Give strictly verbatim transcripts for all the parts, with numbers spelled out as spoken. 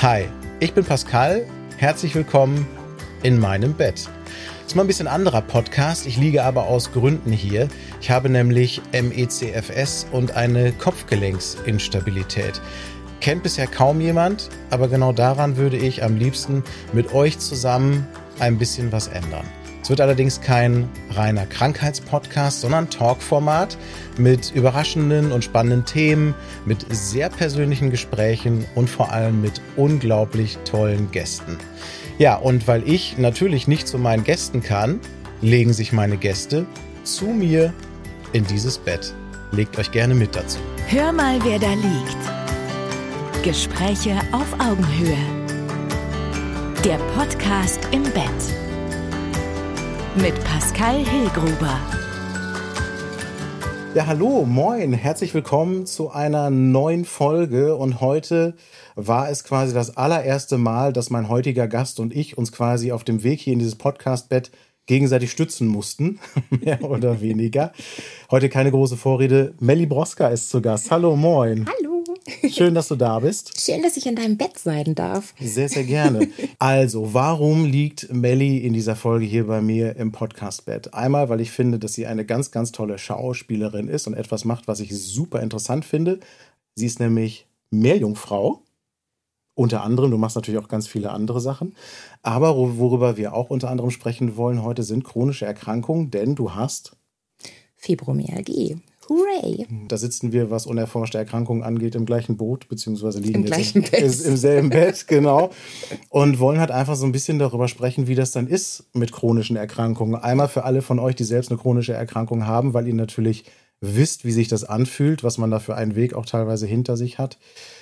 Hi, ich bin Pascal. Herzlich willkommen in meinem Bett. Das ist mal ein bisschen anderer Podcast. Ich liege aber aus Gründen hier. Ich habe nämlich M E C F S und eine Kopfgelenksinstabilität. Kennt bisher kaum jemand, aber genau daran würde ich am liebsten mit euch zusammen ein bisschen was ändern. Es wird allerdings kein reiner Krankheitspodcast, sondern Talkformat mit überraschenden und spannenden Themen, mit sehr persönlichen Gesprächen und vor allem mit unglaublich tollen Gästen. Ja, und weil ich natürlich nicht zu meinen Gästen kann, legen sich meine Gäste zu mir in dieses Bett. Legt euch gerne mit dazu. Hör mal, wer da liegt. Gespräche auf Augenhöhe. Der Podcast im Bett. Mit Pascal Hillgruber. Ja, hallo, moin, herzlich willkommen zu einer neuen Folge. Und heute war es quasi das allererste Mal, dass mein heutiger Gast und ich uns quasi auf dem Weg hier in dieses Podcast-Bett gegenseitig stützen mussten, mehr oder weniger. Heute keine große Vorrede. Melli Broska ist zu Gast. Hallo, moin. Hallo. Schön, dass du da bist. Schön, dass ich in deinem Bett sein darf. Sehr, sehr gerne. Also, warum liegt Melli in dieser Folge hier bei mir im Podcast-Bett? Einmal, weil ich finde, dass sie eine ganz, ganz tolle Schauspielerin ist und etwas macht, was ich super interessant finde. Sie ist nämlich Meerjungfrau. Unter anderem, du machst natürlich auch ganz viele andere Sachen. Aber worüber wir auch unter anderem sprechen wollen heute, sind chronische Erkrankungen, denn du hast Fibromyalgie. Hooray! Da sitzen wir, was unerforschte Erkrankungen angeht, im gleichen Boot, beziehungsweise liegen Im jetzt gleichen im, Bett. im selben Bett, genau. Und wollen halt einfach so ein bisschen darüber sprechen, wie das dann ist mit chronischen Erkrankungen. Einmal für alle von euch, die selbst eine chronische Erkrankung haben, weil ihr natürlich wisst, wie sich das anfühlt, was man da für einen Weg auch teilweise hinter sich hat.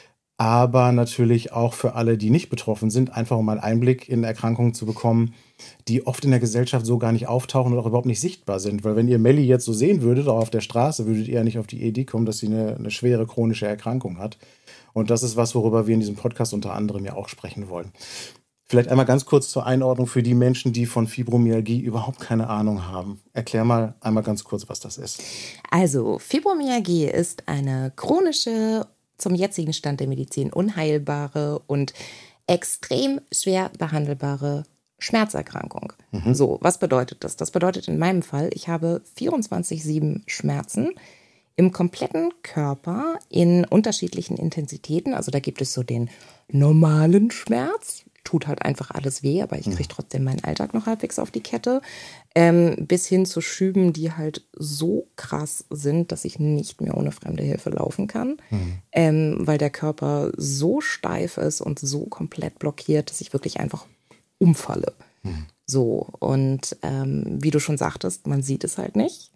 Aber natürlich auch für alle, die nicht betroffen sind, einfach um einen Einblick in Erkrankungen zu bekommen, die oft in der Gesellschaft so gar nicht auftauchen und auch überhaupt nicht sichtbar sind. Weil wenn ihr Melli jetzt so sehen würdet, auch auf der Straße, würdet ihr ja nicht auf die Idee kommen, dass sie eine, eine schwere chronische Erkrankung hat. Und das ist was, worüber wir in diesem Podcast unter anderem ja auch sprechen wollen. Vielleicht einmal ganz kurz zur Einordnung für die Menschen, die von Fibromyalgie überhaupt keine Ahnung haben. Erklär mal einmal ganz kurz, was das ist. Also, Fibromyalgie ist eine chronische, zum jetzigen Stand der Medizin unheilbare und extrem schwer behandelbare Schmerzerkrankung. Mhm. So, was bedeutet das? Das bedeutet in meinem Fall, ich habe vierundzwanzig sieben Schmerzen im kompletten Körper in unterschiedlichen Intensitäten. Also da gibt es so den normalen Schmerz, tut halt einfach alles weh, aber ich kriege trotzdem meinen Alltag noch halbwegs auf die Kette. Ähm, bis hin zu Schüben, die halt so krass sind, dass ich nicht mehr ohne fremde Hilfe laufen kann, mhm. ähm, weil der Körper so steif ist und so komplett blockiert, dass ich wirklich einfach umfalle. Mhm. So, und ähm, wie du schon sagtest, man sieht es halt nicht.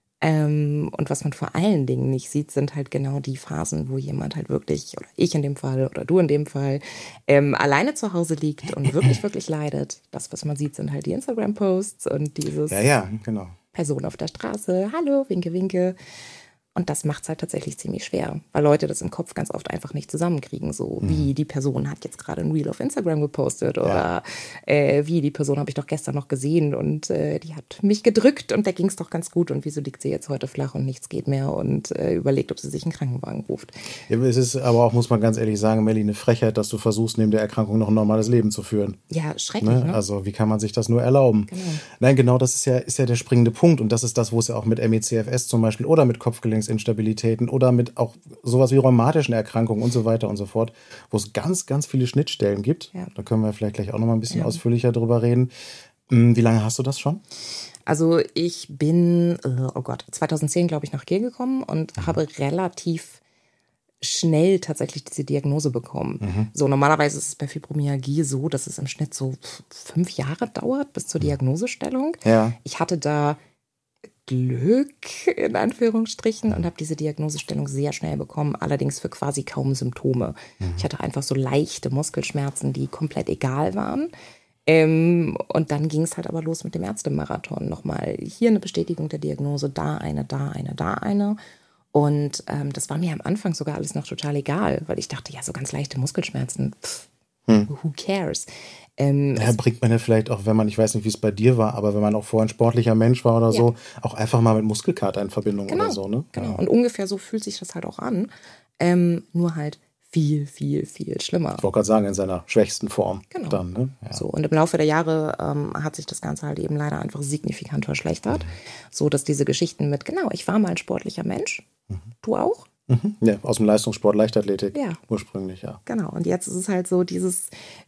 Ähm, und was man vor allen Dingen nicht sieht, sind halt genau die Phasen, wo jemand halt wirklich, oder ich in dem Fall oder du in dem Fall, ähm, alleine zu Hause liegt und wirklich, wirklich leidet. Das, was man sieht, sind halt die Instagram-Posts und dieses ja, ja, genau. Person auf der Straße, hallo, winke, winke. Und das macht es halt tatsächlich ziemlich schwer, weil Leute das im Kopf ganz oft einfach nicht zusammenkriegen. So mhm. wie die Person hat jetzt gerade ein Reel auf Instagram gepostet oder ja. äh, wie die Person habe ich doch gestern noch gesehen und äh, die hat mich gedrückt und da ging es doch ganz gut. Und wieso liegt sie jetzt heute flach und nichts geht mehr und äh, überlegt, ob sie sich einen Krankenwagen ruft. Ja, es ist aber auch, muss man ganz ehrlich sagen, Melli, eine Frechheit, dass du versuchst, neben der Erkrankung noch ein normales Leben zu führen. Ja, schrecklich. Ne? Ne? Also wie kann man sich das nur erlauben? Genau. Nein, genau, das ist ja, ist ja der springende Punkt. Und das ist das, wo es ja auch mit M E C F S zum Beispiel oder mit Kopfgelenksinstabilitäten oder mit auch sowas wie rheumatischen Erkrankungen und so weiter und so fort, wo es ganz, ganz viele Schnittstellen gibt. Ja. Da können wir vielleicht gleich auch noch mal ein bisschen ja. ausführlicher drüber reden. Wie lange hast du das schon? Also ich bin, oh Gott, zweitausendzehn, glaube ich, nach Kiel gekommen und mhm. habe relativ schnell tatsächlich diese Diagnose bekommen. Mhm. So, normalerweise ist es bei Fibromyalgie so, dass es im Schnitt so fünf Jahre dauert bis zur Diagnosestellung. Ja. Ich hatte da Glück, in Anführungsstrichen, und habe diese Diagnosestellung sehr schnell bekommen, allerdings für quasi kaum Symptome. Mhm. Ich hatte einfach so leichte Muskelschmerzen, die komplett egal waren. Ähm, und dann ging es halt aber los mit dem Ärztemarathon. Nochmal hier eine Bestätigung der Diagnose, da eine, da eine, da eine. Und ähm, das war mir am Anfang sogar alles noch total egal, weil ich dachte, ja, so ganz leichte Muskelschmerzen, pff, hm. who cares? Ähm, ja, bringt man ja vielleicht auch, wenn man, ich weiß nicht, wie es bei dir war, aber wenn man auch vorher ein sportlicher Mensch war oder ja. so, auch einfach mal mit Muskelkater in Verbindung genau, oder so, ne? Genau, ja. Und ungefähr so fühlt sich das halt auch an. Ähm, nur halt viel, viel, viel schlimmer. Ich wollte gerade sagen, in seiner schwächsten Form. Genau. Dann, ne? Ja. So, und im Laufe der Jahre ähm, hat sich das Ganze halt eben leider einfach signifikant verschlechtert. Mhm. So, dass diese Geschichten mit, genau, ich war mal ein sportlicher Mensch, mhm. du auch? Mhm. Ja, aus dem Leistungssport, Leichtathletik ja. ursprünglich, ja. Genau, und jetzt ist es halt so dieses,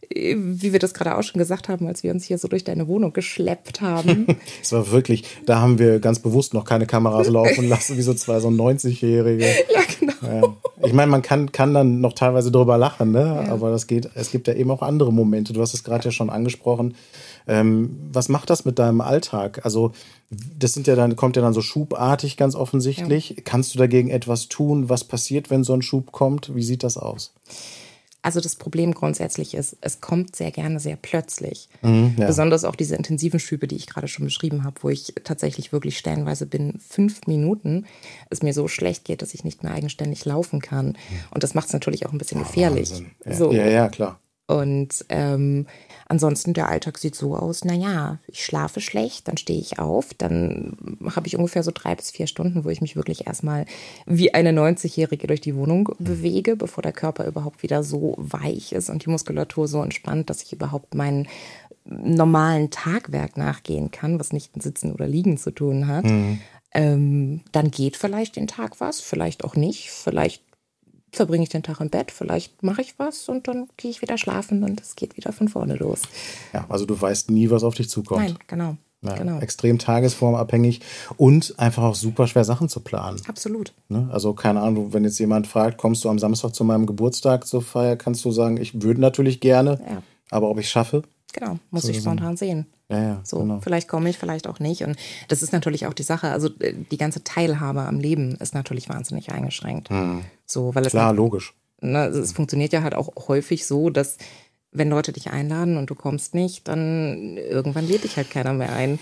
wie wir das gerade auch schon gesagt haben, als wir uns hier so durch deine Wohnung geschleppt haben. Es war wirklich, da haben wir ganz bewusst noch keine Kameras laufen lassen, wie so zwei so neunzig-Jährige. Ja, genau. Ja. Ich meine, man kann, kann dann noch teilweise drüber lachen, ne? Ja. Aber das geht, es gibt ja eben auch andere Momente. Du hast es gerade ja schon angesprochen. Ähm, was macht das mit deinem Alltag? Also das sind ja dann, kommt ja dann so schubartig ganz offensichtlich. Ja. Kannst du dagegen etwas tun? Was passiert, wenn so ein Schub kommt? Wie sieht das aus? Also das Problem grundsätzlich ist, es kommt sehr gerne sehr plötzlich. Mhm, ja. Besonders auch diese intensiven Schübe, die ich gerade schon beschrieben habe, wo ich tatsächlich wirklich stellenweise binnen fünf Minuten es mir so schlecht geht, dass ich nicht mehr eigenständig laufen kann. Mhm. Und das macht es natürlich auch ein bisschen oh, gefährlich. Ja. So. ja, ja, klar. Und ähm, ansonsten, der Alltag sieht so aus, naja, ich schlafe schlecht, dann stehe ich auf, dann habe ich ungefähr so drei bis vier Stunden, wo ich mich wirklich erstmal wie eine neunzig-Jährige durch die Wohnung bewege, bevor der Körper überhaupt wieder so weich ist und die Muskulatur so entspannt, dass ich überhaupt meinen normalen Tagwerk nachgehen kann, was nicht mit Sitzen oder Liegen zu tun hat. Mhm. Ähm, dann geht vielleicht den Tag was, vielleicht auch nicht, vielleicht verbringe ich den Tag im Bett, vielleicht mache ich was und dann gehe ich wieder schlafen und es geht wieder von vorne los. Ja, also du weißt nie, was auf dich zukommt. Nein, genau. Ja, genau. Extrem tagesformabhängig und einfach auch super schwer Sachen zu planen. Absolut. Ne? Also keine Ahnung, wenn jetzt jemand fragt, kommst du am Samstag zu meinem Geburtstag zur Feier, kannst du sagen, ich würde natürlich gerne, ja. aber ob ich schaffe? Genau, muss so ich spontan sehen. Ja, ja, so, genau. Vielleicht komme ich, vielleicht auch nicht. Und das ist natürlich auch die Sache. Also die ganze Teilhabe am Leben ist natürlich wahnsinnig eingeschränkt. Hm. So, weil es Klar, halt, logisch. Ne, es funktioniert ja halt auch häufig so, dass wenn Leute dich einladen und du kommst nicht, dann irgendwann lädt dich halt keiner mehr ein.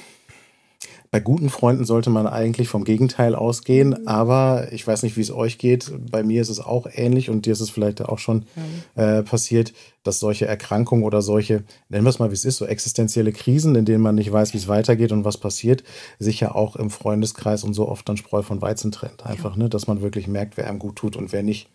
Bei guten Freunden sollte man eigentlich vom Gegenteil ausgehen, aber ich weiß nicht, wie es euch geht. Bei mir ist es auch ähnlich und dir ist es vielleicht auch schon ja. äh, passiert, dass solche Erkrankungen oder solche, nennen wir es mal wie es ist, so existenzielle Krisen, in denen man nicht weiß, wie es weitergeht und was passiert, sich ja auch im Freundeskreis und so oft dann Spreu von Weizen trennt. Einfach, ja. ne, dass man wirklich merkt, wer einem gut tut und wer nicht.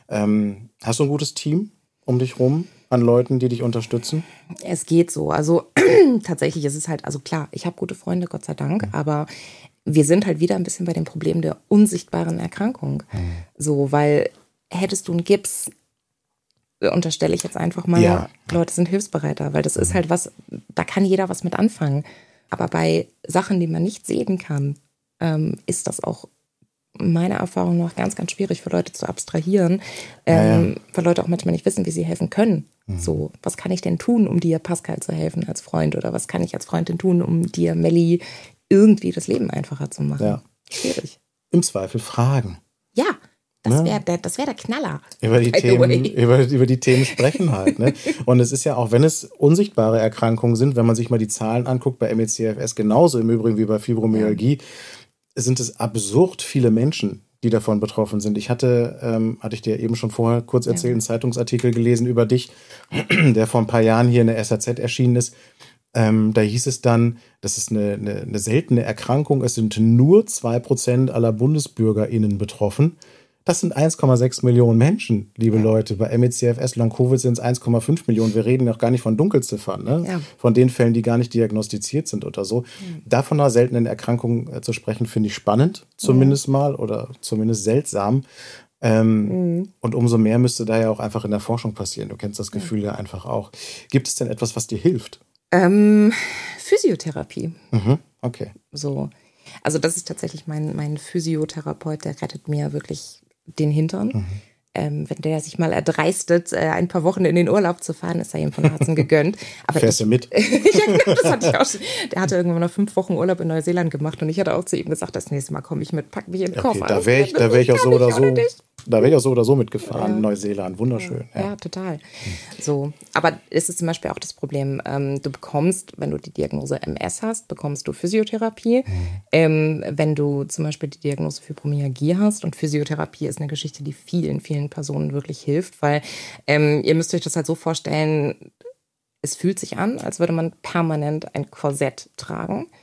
Ähm, hast du ein gutes Team um dich rum an Leuten, die dich unterstützen? Es geht so. Also tatsächlich ist es halt, also klar, ich habe gute Freunde, Gott sei Dank, mhm. aber wir sind halt wieder ein bisschen bei dem Problem der unsichtbaren Erkrankung. Mhm. So, weil hättest du einen Gips, unterstelle ich jetzt einfach mal, ja. Leute sind hilfsbereiter, weil das mhm. ist halt was, da kann jeder was mit anfangen. Aber bei Sachen, die man nicht sehen kann, ähm, ist das auch meiner Erfahrung nach ganz, ganz schwierig für Leute zu abstrahieren, ähm, ja, ja. weil Leute auch manchmal nicht wissen, wie sie helfen können. Mhm. So, was kann ich denn tun, um dir, Pascal, zu helfen als Freund? Oder was kann ich als Freundin tun, um dir, Melli, irgendwie das Leben einfacher zu machen? Ja. Schwierig. Im Zweifel fragen. Ja, das wäre der, das wär der Knaller. Über die, Themen, über, über die Themen sprechen halt. Ne? Und es ist ja auch, wenn es unsichtbare Erkrankungen sind, wenn man sich mal die Zahlen anguckt, bei M E C F S genauso im Übrigen wie bei Fibromyalgie, ja. sind es absurd viele Menschen, die davon betroffen sind. Ich hatte, ähm, hatte ich dir eben schon vorher kurz erzählt, ja. einen Zeitungsartikel gelesen über dich, der vor ein paar Jahren hier in der S A Z erschienen ist. Ähm, da hieß es dann, das ist eine, eine, eine seltene Erkrankung, es sind nur zwei Prozent aller BundesbürgerInnen betroffen. Das sind eins Komma sechs Millionen Menschen, liebe ja. Leute. Bei M E C F S Long-Covid sind es eins Komma fünf Millionen. Wir reden noch gar nicht von Dunkelziffern, ne? Ja. Von den Fällen, die gar nicht diagnostiziert sind oder so. Mhm. Davon einer seltenen Erkrankung äh, zu sprechen, finde ich spannend, zumindest mhm. mal, oder zumindest seltsam. Ähm, mhm. Und umso mehr müsste da ja auch einfach in der Forschung passieren. Du kennst das Gefühl ja, ja einfach auch. Gibt es denn etwas, was dir hilft? Ähm, Physiotherapie. Mhm. Okay. So. Also das ist tatsächlich mein, mein Physiotherapeut, der rettet mir wirklich den Hintern. Mhm. Ähm, wenn der sich mal erdreistet, äh, ein paar Wochen in den Urlaub zu fahren, ist er ihm von Herzen gegönnt. Aber Fährst ich, du mit? Ja, genau, das hatte ich auch schon. Der hatte irgendwann noch fünf Wochen Urlaub in Neuseeland gemacht und ich hatte auch zu ihm gesagt, das nächste Mal komme ich mit, pack mich in den Koffer. Okay, da wäre ich, da wär ich auch so oder so. Da wäre ich auch so oder so mitgefahren, ja. Neuseeland, wunderschön. Ja, ja. ja total. So, aber es ist zum Beispiel auch das Problem, ähm, du bekommst, wenn du die Diagnose M S hast, bekommst du Physiotherapie. Mhm. Ähm, wenn du zum Beispiel die Diagnose Fibromyalgie hast, und Physiotherapie ist eine Geschichte, die vielen, vielen Personen wirklich hilft, weil ähm, ihr müsst euch das halt so vorstellen, es fühlt sich an, als würde man permanent ein Korsett tragen.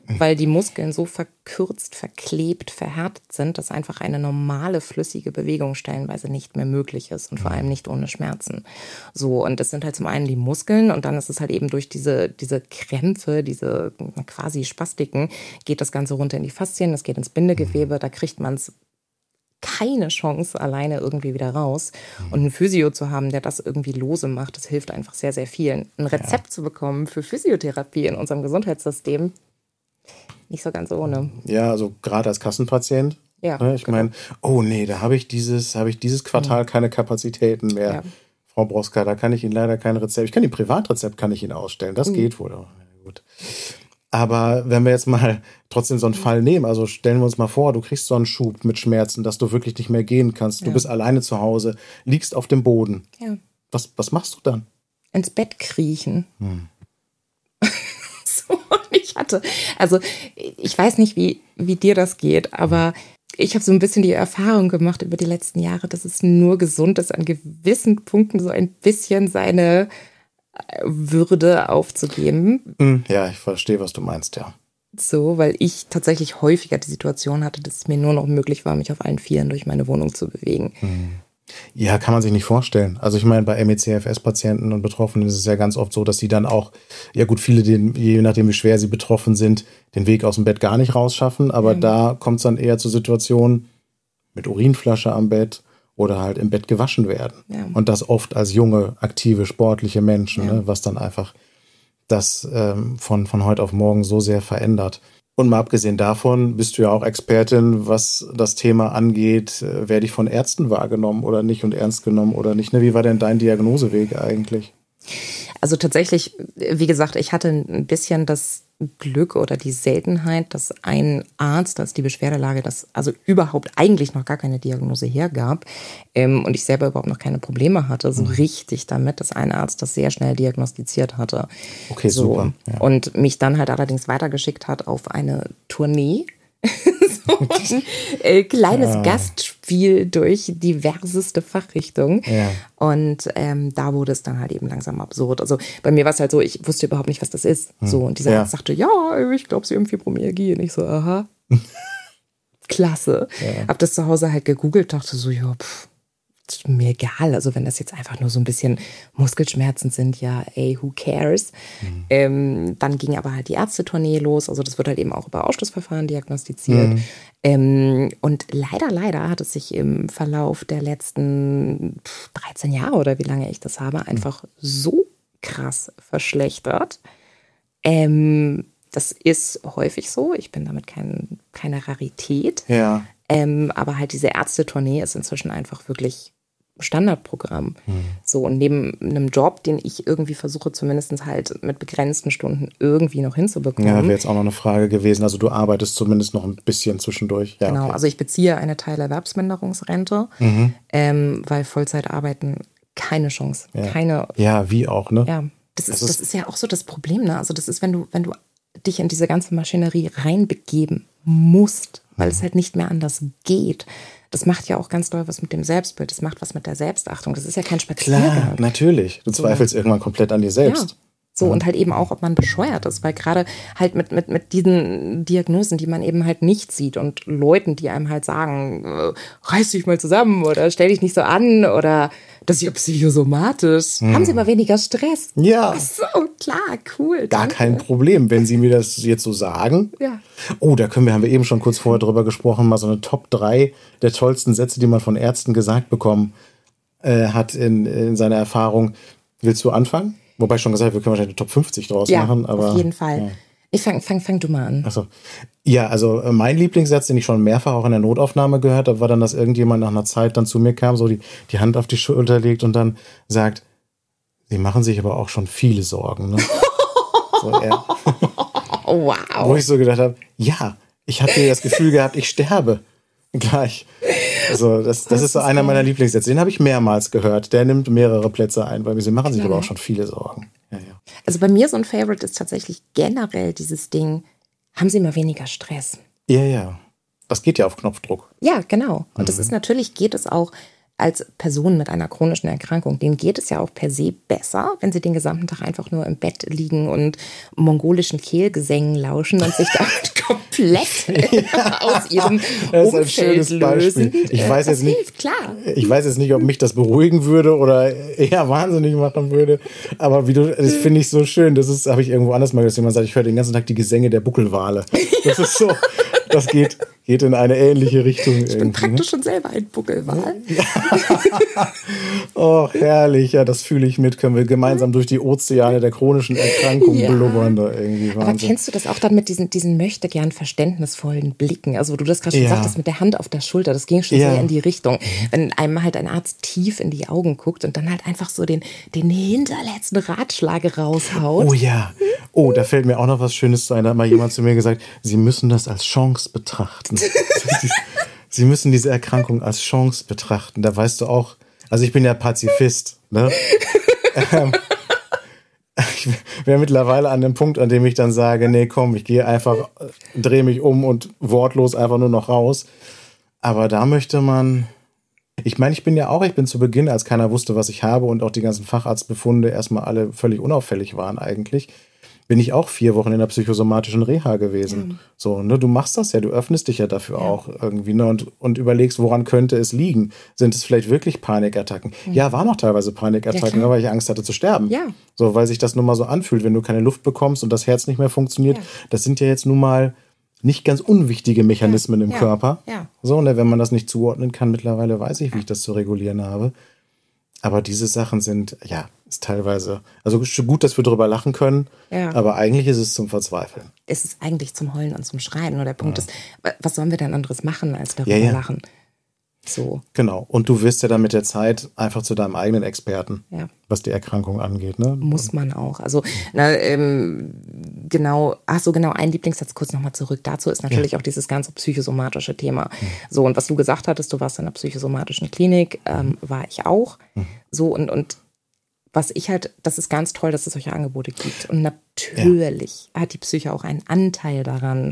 weil die Muskeln so verkürzt, verklebt, verhärtet sind, dass einfach eine normale, flüssige Bewegung stellenweise nicht mehr möglich ist und vor allem nicht ohne Schmerzen. So, und das sind halt zum einen die Muskeln und dann ist es halt eben durch diese, diese Krämpfe, diese quasi Spastiken, geht das Ganze runter in die Faszien, das geht ins Bindegewebe, da kriegt man es keine Chance alleine irgendwie wieder raus. Und einen Physio zu haben, der das irgendwie lose macht, das hilft einfach sehr, sehr vielen. Ein Rezept ja. zu bekommen für Physiotherapie in unserem Gesundheitssystem, nicht so ganz ohne. Ja, also gerade als Kassenpatient. Ja, ne, ich genau. meine, oh nee, da habe ich dieses, habe ich dieses Quartal keine Kapazitäten mehr. Ja. Frau Broska, da kann ich Ihnen leider kein Rezept. Ich kann Ihnen Privatrezept kann ich Ihnen ausstellen. Das mhm. geht wohl. Ja, gut. Aber wenn wir jetzt mal trotzdem so einen Fall nehmen, also stellen wir uns mal vor, du kriegst so einen Schub mit Schmerzen, dass du wirklich nicht mehr gehen kannst. Du ja. bist alleine zu Hause, liegst auf dem Boden. Ja. Was, was machst du dann? Ins Bett kriechen. Hm. so, ich hatte, also ich weiß nicht, wie, wie dir das geht, aber ich habe so ein bisschen die Erfahrung gemacht über die letzten Jahre, dass es nur gesund ist, an gewissen Punkten so ein bisschen seine Würde aufzugeben. Ja, ich verstehe, was du meinst, ja. So, weil ich tatsächlich häufiger die Situation hatte, dass es mir nur noch möglich war, mich auf allen Vieren durch meine Wohnung zu bewegen. Ja, kann man sich nicht vorstellen. Also ich meine, bei M E C F S-Patienten und Betroffenen ist es ja ganz oft so, dass sie dann auch, ja gut, viele, den, je nachdem wie schwer sie betroffen sind, den Weg aus dem Bett gar nicht rausschaffen. Aber ja. da kommt es dann eher zu Situationen mit Urinflasche am Bett, oder halt im Bett gewaschen werden. Ja. Und das oft als junge, aktive, sportliche Menschen, ja. ne, was dann einfach das ähm, von, von heute auf morgen so sehr verändert. Und mal abgesehen davon bist du ja auch Expertin, was das Thema angeht, äh, werde ich von Ärzten wahrgenommen oder nicht und ernst genommen oder nicht. Ne? Wie war denn dein Diagnoseweg eigentlich? Also tatsächlich, wie gesagt, ich hatte ein bisschen das Glück oder die Seltenheit, dass ein Arzt, als die Beschwerdelage, das also überhaupt eigentlich noch gar keine Diagnose hergab ähm, und ich selber überhaupt noch keine Probleme hatte, so mhm. richtig damit, dass ein Arzt das sehr schnell diagnostiziert hatte. Okay, so, super. Ja. Und mich dann halt allerdings weitergeschickt hat auf eine Tournee. so ein äh, kleines ja. Gastspiel durch diverseste Fachrichtungen. Ja. Und ähm, da wurde es dann halt eben langsam absurd. Also bei mir war es halt so, ich wusste überhaupt nicht, was das ist. Hm. So, und dieser ja. Arzt sagte, ja, ich glaube, Sie haben Fibromyalgie. Und ich so, aha. Klasse. Ja. Hab das zu Hause halt gegoogelt, dachte so, ja, pff, ist mir egal. Also wenn das jetzt einfach nur so ein bisschen Muskelschmerzen sind, ja, ey, who cares? Mhm. Ähm, dann ging aber halt die Ärztetournee los. Also das wird halt eben auch über Ausschlussverfahren diagnostiziert. Mhm. Ähm, und leider, leider hat es sich im Verlauf der letzten dreizehn Jahre oder wie lange ich das habe, einfach mhm. so krass verschlechtert. Ähm, das ist häufig so. Ich bin damit kein, keine Rarität. Ja. Ähm, aber halt diese Ärztetournee ist inzwischen einfach wirklich Standardprogramm. Mhm. So, und neben einem Job, den ich irgendwie versuche, zumindest halt mit begrenzten Stunden irgendwie noch hinzubekommen. Ja, wäre jetzt auch noch eine Frage gewesen. Also du arbeitest zumindest noch ein bisschen zwischendurch. Ja, genau, okay. Also ich beziehe eine Teilerwerbsminderungsrente, mhm. ähm, weil Vollzeit arbeiten keine Chance. Ja. Keine. Ja, wie auch, ne? Ja, das ist, das, ist, das ist ja auch so das Problem, ne? Also das ist, wenn du, wenn du dich in diese ganze Maschinerie reinbegeben musst, weil es halt nicht mehr anders geht. Das macht ja auch ganz doll was mit dem Selbstbild. Das macht was mit der Selbstachtung. Das ist ja kein Spaziergang. Klar, natürlich. Du so. zweifelst irgendwann komplett an dir selbst. Ja. So, ja. Und halt eben auch, ob man bescheuert ist. Weil gerade halt mit, mit, mit diesen Diagnosen, die man eben halt nicht sieht und Leuten, die einem halt sagen, äh, reiß dich mal zusammen oder stell dich nicht so an oder das ist ja psychosomatisch. Hm. Haben Sie mal weniger Stress? Ja. Ach so, klar, cool. Gar danke. Kein Problem, wenn Sie mir das jetzt so sagen. Ja. Oh, da können wir, haben wir eben schon kurz vorher drüber gesprochen, mal so eine Top drei der tollsten Sätze, die man von Ärzten gesagt bekommen äh, hat in, in seiner Erfahrung. Willst du anfangen? Wobei schon gesagt, wir können wahrscheinlich eine Top fünfzig draus ja, machen. Aber, auf jeden Fall. Ja. Ich fang, fang, fang du mal an. Ach so. Ja, also mein Lieblingssatz, den ich schon mehrfach auch in der Notaufnahme gehört habe, war dann, dass irgendjemand nach einer Zeit dann zu mir kam, so die, die Hand auf die Schulter legt und dann sagt, Sie machen sich aber auch schon viele Sorgen. Ne? so, ja. Wow. Wo ich so gedacht habe, ja, ich hatte das Gefühl gehabt, ich sterbe gleich. Also das, das ist so einer meiner Lieblingssätze. Den habe ich mehrmals gehört. Der nimmt mehrere Plätze ein, weil sie machen sich aber auch schon viele Sorgen. Ja, ja. Also bei mir so ein Favorite ist tatsächlich generell dieses Ding, haben Sie mal weniger Stress? Ja, ja. Das geht ja auf Knopfdruck. Ja, genau. Und mhm. das ist natürlich, geht es auch als Personen mit einer chronischen Erkrankung, denen geht es ja auch per se besser, wenn sie den gesamten Tag einfach nur im Bett liegen und mongolischen Kehlgesängen lauschen und sich damit komplett ja, aus ihrem das ist ein Umfeld schönes lösen. Beispiel. Ich weiß, das jetzt nicht, hilft, klar. ich weiß jetzt nicht, ob mich das beruhigen würde oder eher wahnsinnig machen würde, aber wie du, das finde ich so schön. Das ist, habe ich irgendwo anders mal gesehen. Man sagt, ich höre den ganzen Tag die Gesänge der Buckelwale. Das ist so, das geht, geht in eine ähnliche Richtung. Ich bin praktisch ne? schon selber ein Buckelwal. Oh, herrlich. Ja, das fühle ich mit. Können wir gemeinsam durch die Ozeane der chronischen Erkrankung ja. blubbern da irgendwie. Wahnsinn. Aber kennst du das auch dann mit diesen, diesen möchte gern verständnisvollen Blicken? Also, wo du das gerade schon ja. sagtest, mit der Hand auf der Schulter, das ging schon ja. sehr in die Richtung. Wenn einem halt ein Arzt tief in die Augen guckt und dann halt einfach so den, den hinterletzten Ratschlag raushaut. Oh ja. Oh, da fällt mir auch noch was Schönes zu ein. Da hat mal jemand zu mir gesagt, Sie müssen das als Chance betrachten. Sie müssen diese Erkrankung als Chance betrachten. Da weißt du auch, also ich bin ja Pazifist, ne? ähm, ich wäre mittlerweile an dem Punkt, an dem ich dann sage, nee, komm, ich gehe einfach, drehe mich um und wortlos einfach nur noch raus. Aber da möchte man, ich meine, ich bin ja auch, ich bin zu Beginn, als keiner wusste, was ich habe und auch die ganzen Facharztbefunde erstmal alle völlig unauffällig waren eigentlich, bin ich auch vier Wochen in der psychosomatischen Reha gewesen. Mhm. So, ne, du machst das ja, du öffnest dich ja dafür ja. auch irgendwie, ne, und, und überlegst, woran könnte es liegen? Sind es vielleicht wirklich Panikattacken? Mhm. Ja, waren auch teilweise Panikattacken, ja, weil ich Angst hatte zu sterben. Ja. So, weil sich das nun mal so anfühlt, wenn du keine Luft bekommst und das Herz nicht mehr funktioniert. Ja. Das sind ja jetzt nun mal nicht ganz unwichtige Mechanismen ja. im ja. Körper. Ja. So, ne, wenn man das nicht zuordnen kann, mittlerweile weiß ich, wie ich das zu regulieren habe. Aber diese Sachen sind, ja, ist teilweise, also gut, dass wir drüber lachen können, ja. aber eigentlich ist es zum Verzweifeln. Es ist eigentlich zum Heulen und zum Schreien. Nur der Punkt ja. ist, was sollen wir denn anderes machen, als darüber ja, ja. lachen? So. Genau. Und du wirst ja dann mit der Zeit einfach zu deinem eigenen Experten, ja. was die Erkrankung angeht. Ne? Muss man auch. Also, na, ähm, genau, ach so, genau, ein Lieblingssatz kurz nochmal zurück. Dazu ist natürlich ja. auch dieses ganze psychosomatische Thema. Mhm. So, und was du gesagt hattest, du warst in einer psychosomatischen Klinik, ähm, war ich auch. Mhm. So, und, und was ich halt, das ist ganz toll, dass es solche Angebote gibt. Und natürlich ja. hat die Psyche auch einen Anteil daran.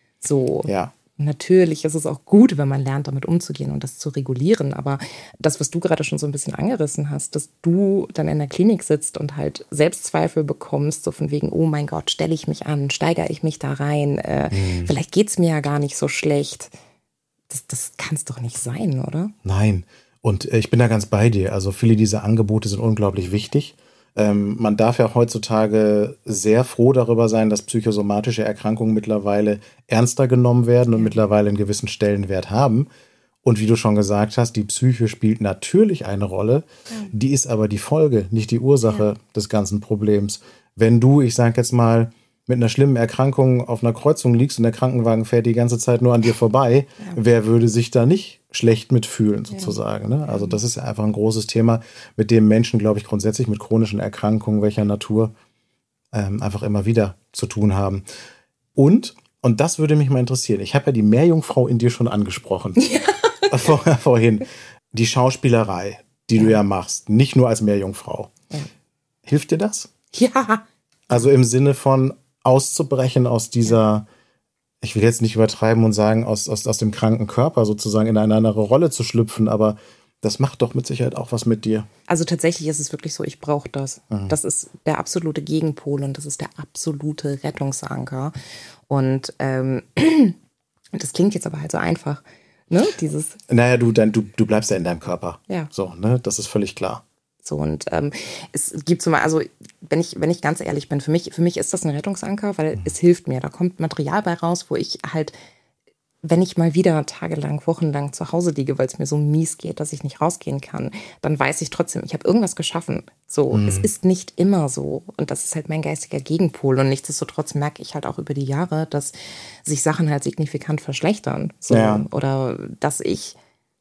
So. Ja. Natürlich ist es auch gut, wenn man lernt, damit umzugehen und das zu regulieren. Aber das, was du gerade schon so ein bisschen angerissen hast, dass du dann in der Klinik sitzt und halt Selbstzweifel bekommst, so von wegen, oh mein Gott, stelle ich mich an, steigere ich mich da rein, äh, hm. vielleicht geht es mir ja gar nicht so schlecht. Das, das kann es doch nicht sein, oder? Nein. Und äh, ich bin da ganz bei dir. Also viele dieser Angebote sind unglaublich wichtig. Ähm, man darf ja heutzutage sehr froh darüber sein, dass psychosomatische Erkrankungen mittlerweile ernster genommen werden und ja. mittlerweile einen gewissen Stellenwert haben. Und wie du schon gesagt hast, die Psyche spielt natürlich eine Rolle. Ja. Die ist aber die Folge, nicht die Ursache ja. des ganzen Problems. Wenn du, ich sag jetzt mal, mit einer schlimmen Erkrankung auf einer Kreuzung liegst und der Krankenwagen fährt die ganze Zeit nur an dir vorbei, ja. wer würde sich da nicht schlecht mitfühlen sozusagen? Ja. Ne? Also das ist ja einfach ein großes Thema, mit dem Menschen, glaube ich, grundsätzlich mit chronischen Erkrankungen welcher Natur ähm, einfach immer wieder zu tun haben. Und, und das würde mich mal interessieren, ich habe ja die Meerjungfrau in dir schon angesprochen, ja. Vor, vorhin, die Schauspielerei, die ja. du ja machst, nicht nur als Meerjungfrau. Ja. Hilft dir das? Ja. Also im Sinne von auszubrechen aus dieser, ich will jetzt nicht übertreiben und sagen, aus, aus, aus dem kranken Körper sozusagen in eine andere Rolle zu schlüpfen, aber das macht doch mit Sicherheit auch was mit dir. Also tatsächlich ist es wirklich so, ich brauche das. Mhm. Das ist der absolute Gegenpol und das ist der absolute Rettungsanker. Und ähm, das klingt jetzt aber halt so einfach, ne? Dieses. Naja, du, dein, du, du bleibst ja in deinem Körper. Ja. So, ne? Das ist völlig klar. So, und ähm, es gibt so mal, also wenn ich, wenn ich ganz ehrlich bin, für mich, für mich ist das ein Rettungsanker, weil mhm. es hilft mir. Da kommt Material bei raus, wo ich halt, wenn ich mal wieder tagelang, wochenlang zu Hause liege, weil es mir so mies geht, dass ich nicht rausgehen kann, dann weiß ich trotzdem, ich habe irgendwas geschaffen. So, mhm. es ist nicht immer so. Und das ist halt mein geistiger Gegenpol. Und nichtsdestotrotz merke ich halt auch über die Jahre, dass sich Sachen halt signifikant verschlechtern. So, ja. Oder dass ich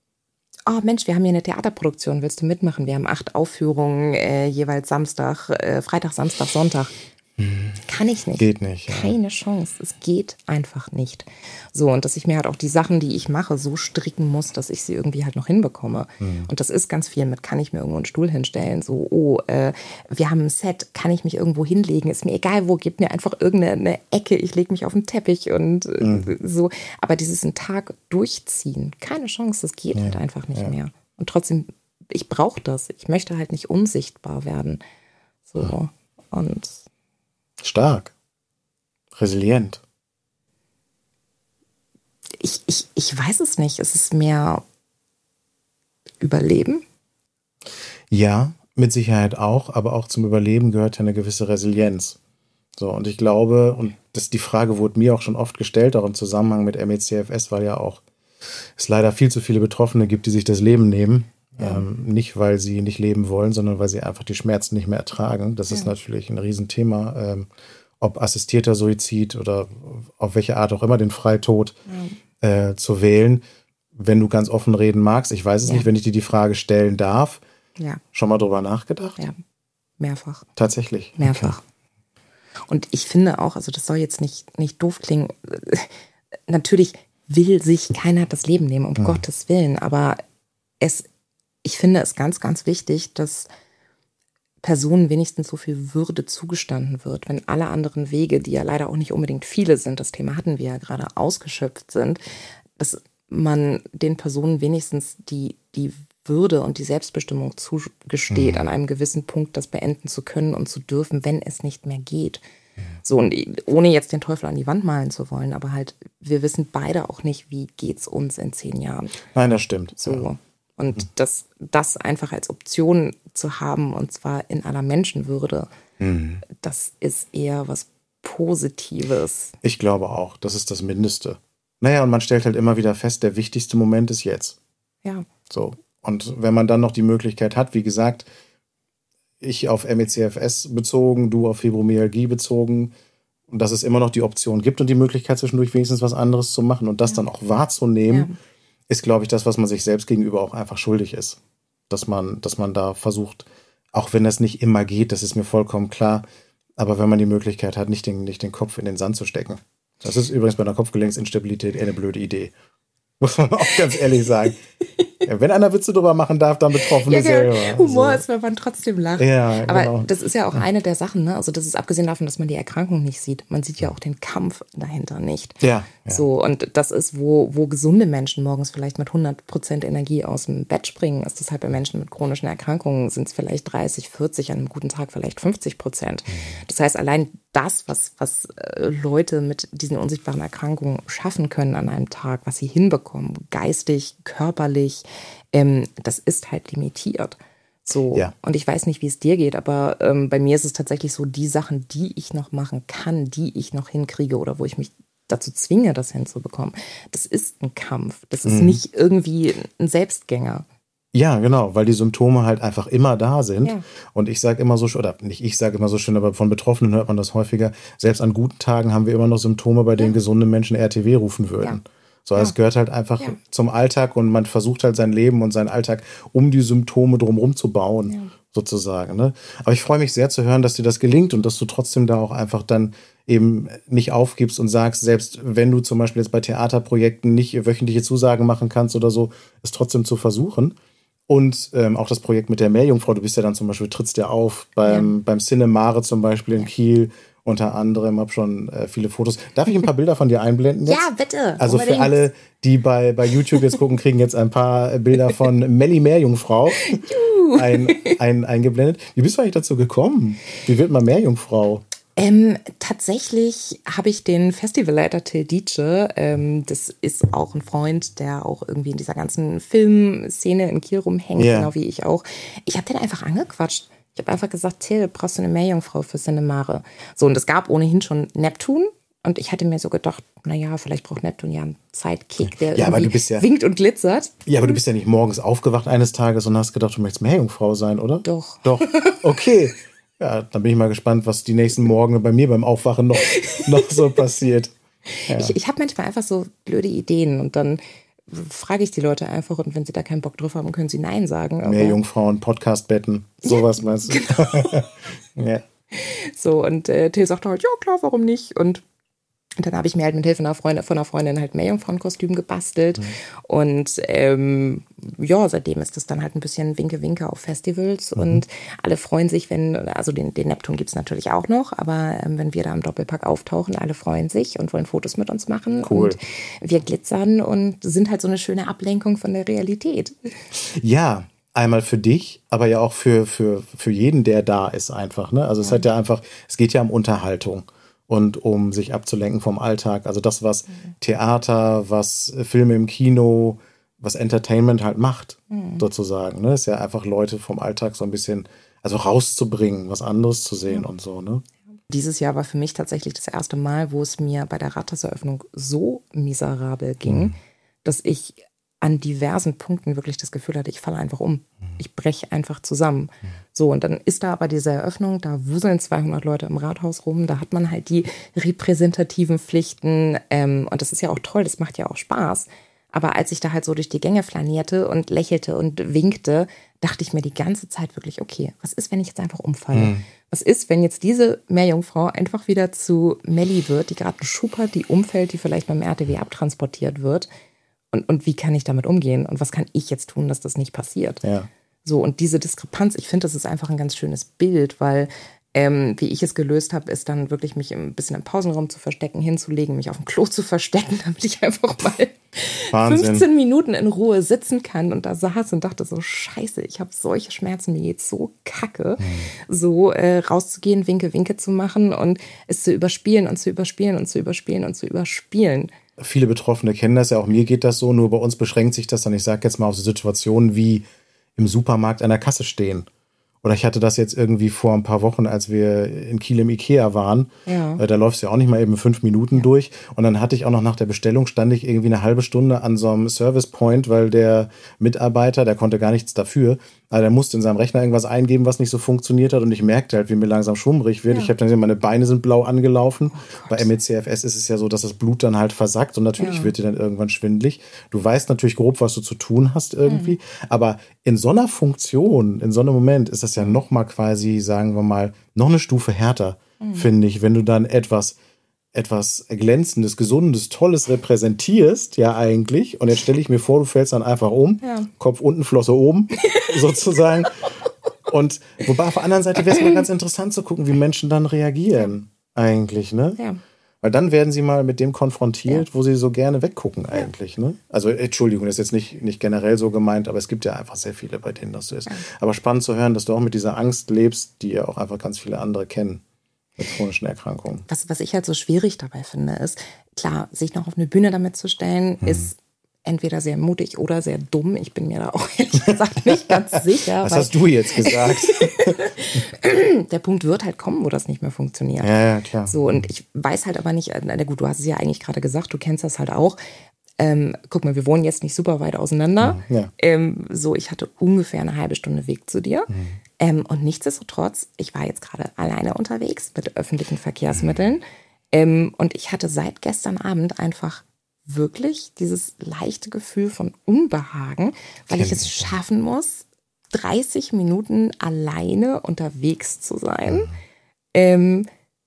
oh Mensch, wir haben hier eine Theaterproduktion, willst du mitmachen? Wir haben acht Aufführungen, äh, jeweils Samstag, äh, Freitag, Samstag, Sonntag. Hm. Kann ich nicht. Geht nicht. Ja. Keine Chance. Es geht einfach nicht. So, und dass ich mir halt auch die Sachen, die ich mache, so stricken muss, dass ich sie irgendwie halt noch hinbekomme. Hm. Und das ist ganz viel mit, kann ich mir irgendwo einen Stuhl hinstellen? So, oh, äh, wir haben ein Set, kann ich mich irgendwo hinlegen? Ist mir egal wo, gib mir einfach irgendeine Ecke, ich lege mich auf den Teppich und äh, hm. so. Aber dieses einen Tag durchziehen, keine Chance, das geht ja. halt einfach nicht ja. mehr. Und trotzdem, ich brauche das. Ich möchte halt nicht unsichtbar werden. So, und. Stark. Resilient. Ich, ich, ich weiß es nicht. Es ist mehr Überleben. Ja, mit Sicherheit auch, aber auch zum Überleben gehört ja eine gewisse Resilienz. So, und ich glaube, und das, die Frage wurde mir auch schon oft gestellt, auch im Zusammenhang mit M E C F S, weil ja auch es leider viel zu viele Betroffene gibt, die sich das Leben nehmen. Ja. Ähm, nicht, weil sie nicht leben wollen, sondern weil sie einfach die Schmerzen nicht mehr ertragen. Das ja. ist natürlich ein Riesenthema. Ähm, ob assistierter Suizid oder auf welche Art auch immer den Freitod ja. äh, zu wählen. Wenn du ganz offen reden magst, ich weiß es ja. nicht, wenn ich dir die Frage stellen darf. Ja. Schon mal drüber nachgedacht? Ja, mehrfach. Tatsächlich? Mehrfach. Okay. Und ich finde auch, also das soll jetzt nicht, nicht doof klingen, natürlich will sich keiner das Leben nehmen, um hm. Gottes Willen, aber es, ich finde es ganz, ganz wichtig, dass Personen wenigstens so viel Würde zugestanden wird, wenn alle anderen Wege, die ja leider auch nicht unbedingt viele sind, das Thema hatten wir ja gerade, ausgeschöpft sind, dass man den Personen wenigstens die, die Würde und die Selbstbestimmung zugesteht, mhm. an einem gewissen Punkt das beenden zu können und zu dürfen, wenn es nicht mehr geht. Mhm. So, und ohne jetzt den Teufel an die Wand malen zu wollen, aber halt, wir wissen beide auch nicht, wie geht's uns in zehn Jahren. Nein, das stimmt. So. Ja. Und mhm. das, das einfach als Option zu haben, und zwar in aller Menschenwürde, mhm. das ist eher was Positives. Ich glaube auch, das ist das Mindeste. Naja, und man stellt halt immer wieder fest, der wichtigste Moment ist jetzt. Ja. So. Und wenn man dann noch die Möglichkeit hat, wie gesagt, ich auf M E C F S bezogen, du auf Fibromyalgie bezogen, und dass es immer noch die Option gibt und die Möglichkeit zwischendurch wenigstens was anderes zu machen und das ja. dann auch wahrzunehmen, ja. ist, glaube ich, das, was man sich selbst gegenüber auch einfach schuldig ist. Dass man, dass man da versucht, auch wenn das nicht immer geht, das ist mir vollkommen klar, aber wenn man die Möglichkeit hat, nicht den, nicht den Kopf in den Sand zu stecken. Das ist übrigens bei einer Kopfgelenksinstabilität eine blöde Idee. Muss man auch ganz ehrlich sagen. Ja, wenn einer Witze drüber machen darf, dann Betroffene ja, selber. Humor also. ist, wenn man trotzdem lacht. Ja, aber genau. das ist ja auch eine der Sachen, ne? Also das ist abgesehen davon, dass man die Erkrankung nicht sieht. Man sieht ja auch den Kampf dahinter nicht. Ja. ja. So, und das ist, wo, wo gesunde Menschen morgens vielleicht mit hundert Prozent Energie aus dem Bett springen, ist das halt bei Menschen mit chronischen Erkrankungen sind es vielleicht dreißig, vierzig, an einem guten Tag vielleicht fünfzig Prozent. Das heißt, allein das, was, was Leute mit diesen unsichtbaren Erkrankungen schaffen können an einem Tag, was sie hinbekommen, geistig, körperlich, ähm, das ist halt limitiert. So. Ja. Und ich weiß nicht, wie es dir geht, aber ähm, bei mir ist es tatsächlich so, die Sachen, die ich noch machen kann, die ich noch hinkriege oder wo ich mich dazu zwinge, das hinzubekommen, das ist ein Kampf. Das ist mhm. nicht irgendwie ein Selbstgänger. Ja, genau, weil die Symptome halt einfach immer da sind. Ja. Und ich sage immer so schön, oder nicht ich sage immer so schön, aber von Betroffenen hört man das häufiger, selbst an guten Tagen haben wir immer noch Symptome, bei denen ja. gesunde Menschen R T W rufen würden. Ja. So, es ja. gehört halt einfach ja. zum Alltag und man versucht halt sein Leben und seinen Alltag um die Symptome drumherum zu bauen, ja. sozusagen. Ne? Aber ich freue mich sehr zu hören, dass dir das gelingt und dass du trotzdem da auch einfach dann eben nicht aufgibst und sagst, selbst wenn du zum Beispiel jetzt bei Theaterprojekten nicht wöchentliche Zusagen machen kannst oder so, es trotzdem zu versuchen. Und ähm, auch das Projekt mit der Meerjungfrau, du bist ja dann zum Beispiel, trittst ja auf beim, ja. beim Cinemare zum Beispiel in ja. Kiel, unter anderem, habe schon äh, viele Fotos. Darf ich ein paar Bilder von dir einblenden jetzt? Ja, bitte. Also unbedingt. Für alle, die bei, bei YouTube jetzt gucken, kriegen jetzt ein paar Bilder von Melli Meerjungfrau ein, ein, eingeblendet. Wie bist du eigentlich dazu gekommen? Wie wird man Meerjungfrau? Ähm, tatsächlich habe ich den Festivalleiter Till Dietsche, ähm, das ist auch ein Freund, der auch irgendwie in dieser ganzen Filmszene in Kiel rumhängt, yeah. genau wie ich auch. Ich habe den einfach angequatscht. Ich habe einfach gesagt, Till, brauchst du eine Meerjungfrau für Cinemare? So, und es gab ohnehin schon Neptun. Und ich hatte mir so gedacht, naja, vielleicht braucht Neptun ja einen Sidekick, der ja, irgendwie ja, winkt und glitzert. Ja, aber du bist ja nicht morgens aufgewacht eines Tages und hast gedacht, du möchtest Meerjungfrau sein, oder? Doch. Doch, okay. Ja, dann bin ich mal gespannt, was die nächsten Morgen bei mir beim Aufwachen noch, noch so passiert. Ja. Ich, ich habe manchmal einfach so blöde Ideen und dann frage ich die Leute einfach und wenn sie da keinen Bock drauf haben, können sie Nein sagen. Aber Meerjungfrauen, Podcast-Betten, sowas meinst du? Genau. ja. So, und äh, Till sagt halt, ja klar, warum nicht? Und Und dann habe ich mir halt mit Hilfe einer Freundin, von einer Freundin halt Meerjungfrauenkostüm gebastelt. Mhm. Und ähm, ja, seitdem ist das dann halt ein bisschen Winke-Winke auf Festivals. Mhm. Und alle freuen sich, wenn, also den, den Neptun gibt es natürlich auch noch, aber ähm, wenn wir da im Doppelpack auftauchen, alle freuen sich und wollen Fotos mit uns machen. Cool. Und wir glitzern und sind halt so eine schöne Ablenkung von der Realität. Ja, einmal für dich, aber ja auch für, für, für jeden, der da ist einfach. Ne? Also es ja. hat ja einfach, es geht ja um Unterhaltung. Und um sich abzulenken vom Alltag. Also das, was mhm. Theater, was Filme im Kino, was Entertainment halt macht, mhm. sozusagen. Ne? Ist ja einfach Leute vom Alltag so ein bisschen, also rauszubringen, was anderes zu sehen mhm. und so. Ne? Dieses Jahr war für mich tatsächlich das erste Mal, wo es mir bei der Rathauseröffnung so miserabel ging, mhm. dass ich an diversen Punkten wirklich das Gefühl hatte, ich falle einfach um. Ich breche einfach zusammen. So, und dann ist da aber diese Eröffnung, da wuseln zweihundert Leute im Rathaus rum, da hat man halt die repräsentativen Pflichten ähm, und das ist ja auch toll, das macht ja auch Spaß. Aber als ich da halt so durch die Gänge flanierte und lächelte und winkte, dachte ich mir die ganze Zeit wirklich, okay, was ist, wenn ich jetzt einfach umfalle? Mhm. Was ist, wenn jetzt diese Meerjungfrau einfach wieder zu Melli wird, die gerade einen Schub hat, die umfällt, die vielleicht beim R T W abtransportiert wird? Und, und wie kann ich damit umgehen? Und was kann ich jetzt tun, dass das nicht passiert? Ja. So, und diese Diskrepanz, ich finde, das ist einfach ein ganz schönes Bild, weil ähm, wie ich es gelöst habe, ist dann wirklich mich ein bisschen im Pausenraum zu verstecken, hinzulegen, mich auf dem Klo zu verstecken, damit ich einfach mal Wahnsinn. fünfzehn Minuten in Ruhe sitzen kann und da saß und dachte so, scheiße, ich habe solche Schmerzen, mir geht's so kacke, mhm. so äh, rauszugehen, Winke, Winke zu machen und es zu überspielen und zu überspielen und zu überspielen und zu überspielen. Viele Betroffene kennen das ja, auch mir geht das so, nur bei uns beschränkt sich das dann, ich sage jetzt mal auf so Situationen wie im Supermarkt an der Kasse stehen. Oder ich hatte das jetzt irgendwie vor ein paar Wochen, als wir in Kiel im Ikea waren. Ja. Da läufst du ja auch nicht mal eben fünf Minuten ja. durch. Und dann hatte ich auch noch nach der Bestellung, stand ich irgendwie eine halbe Stunde an so einem Service Point, weil der Mitarbeiter, der konnte gar nichts dafür, aber der musste in seinem Rechner irgendwas eingeben, was nicht so funktioniert hat. Und ich merkte halt, wie mir langsam schummrig wird. Ja. Ich habe dann gesehen, meine Beine sind blau angelaufen. Oh Bei M E C F S ist es ja so, dass das Blut dann halt versackt. Und natürlich ja. wird dir dann irgendwann schwindelig. Du weißt natürlich grob, was du zu tun hast irgendwie. Mhm. Aber in so einer Funktion, in so einem Moment ist das ja noch mal quasi, sagen wir mal, noch eine Stufe härter, mhm. finde ich, wenn du dann etwas, etwas Glänzendes, Gesundes, Tolles repräsentierst, ja eigentlich, und jetzt stelle ich mir vor, du fällst dann einfach um, ja. Kopf unten, Flosse oben, sozusagen. Und wobei auf der anderen Seite wäre es mal ganz interessant zu gucken, wie Menschen dann reagieren, eigentlich, ne? Ja. Weil dann werden sie mal mit dem konfrontiert, ja. wo sie so gerne weggucken eigentlich. Ja. Ne? Also Entschuldigung, das ist jetzt nicht, nicht generell so gemeint, aber es gibt ja einfach sehr viele, bei denen das so ist. Ja. Aber spannend zu hören, dass du auch mit dieser Angst lebst, die ja auch einfach ganz viele andere kennen mit chronischen Erkrankungen. Was, was ich halt so schwierig dabei finde, ist, klar, sich noch auf eine Bühne damit zu stellen, hm. ist entweder sehr mutig oder sehr dumm. Ich bin mir da auch ehrlich gesagt nicht ganz sicher. Was hast du jetzt gesagt? Der Punkt wird halt kommen, wo das nicht mehr funktioniert. Ja, ja, klar. So, und ich weiß halt aber nicht, na gut, du hast es ja eigentlich gerade gesagt, du kennst das halt auch. Ähm, guck mal, wir wohnen jetzt nicht super weit auseinander. Ja. Ähm, so, ich hatte ungefähr eine halbe Stunde Weg zu dir. Mhm. Ähm, und nichtsdestotrotz, ich war jetzt gerade alleine unterwegs mit öffentlichen Verkehrsmitteln. Mhm. Ähm, und ich hatte seit gestern Abend einfach wirklich dieses leichte Gefühl von Unbehagen, weil ich es schaffen muss, dreißig Minuten alleine unterwegs zu sein. Mhm. Ähm,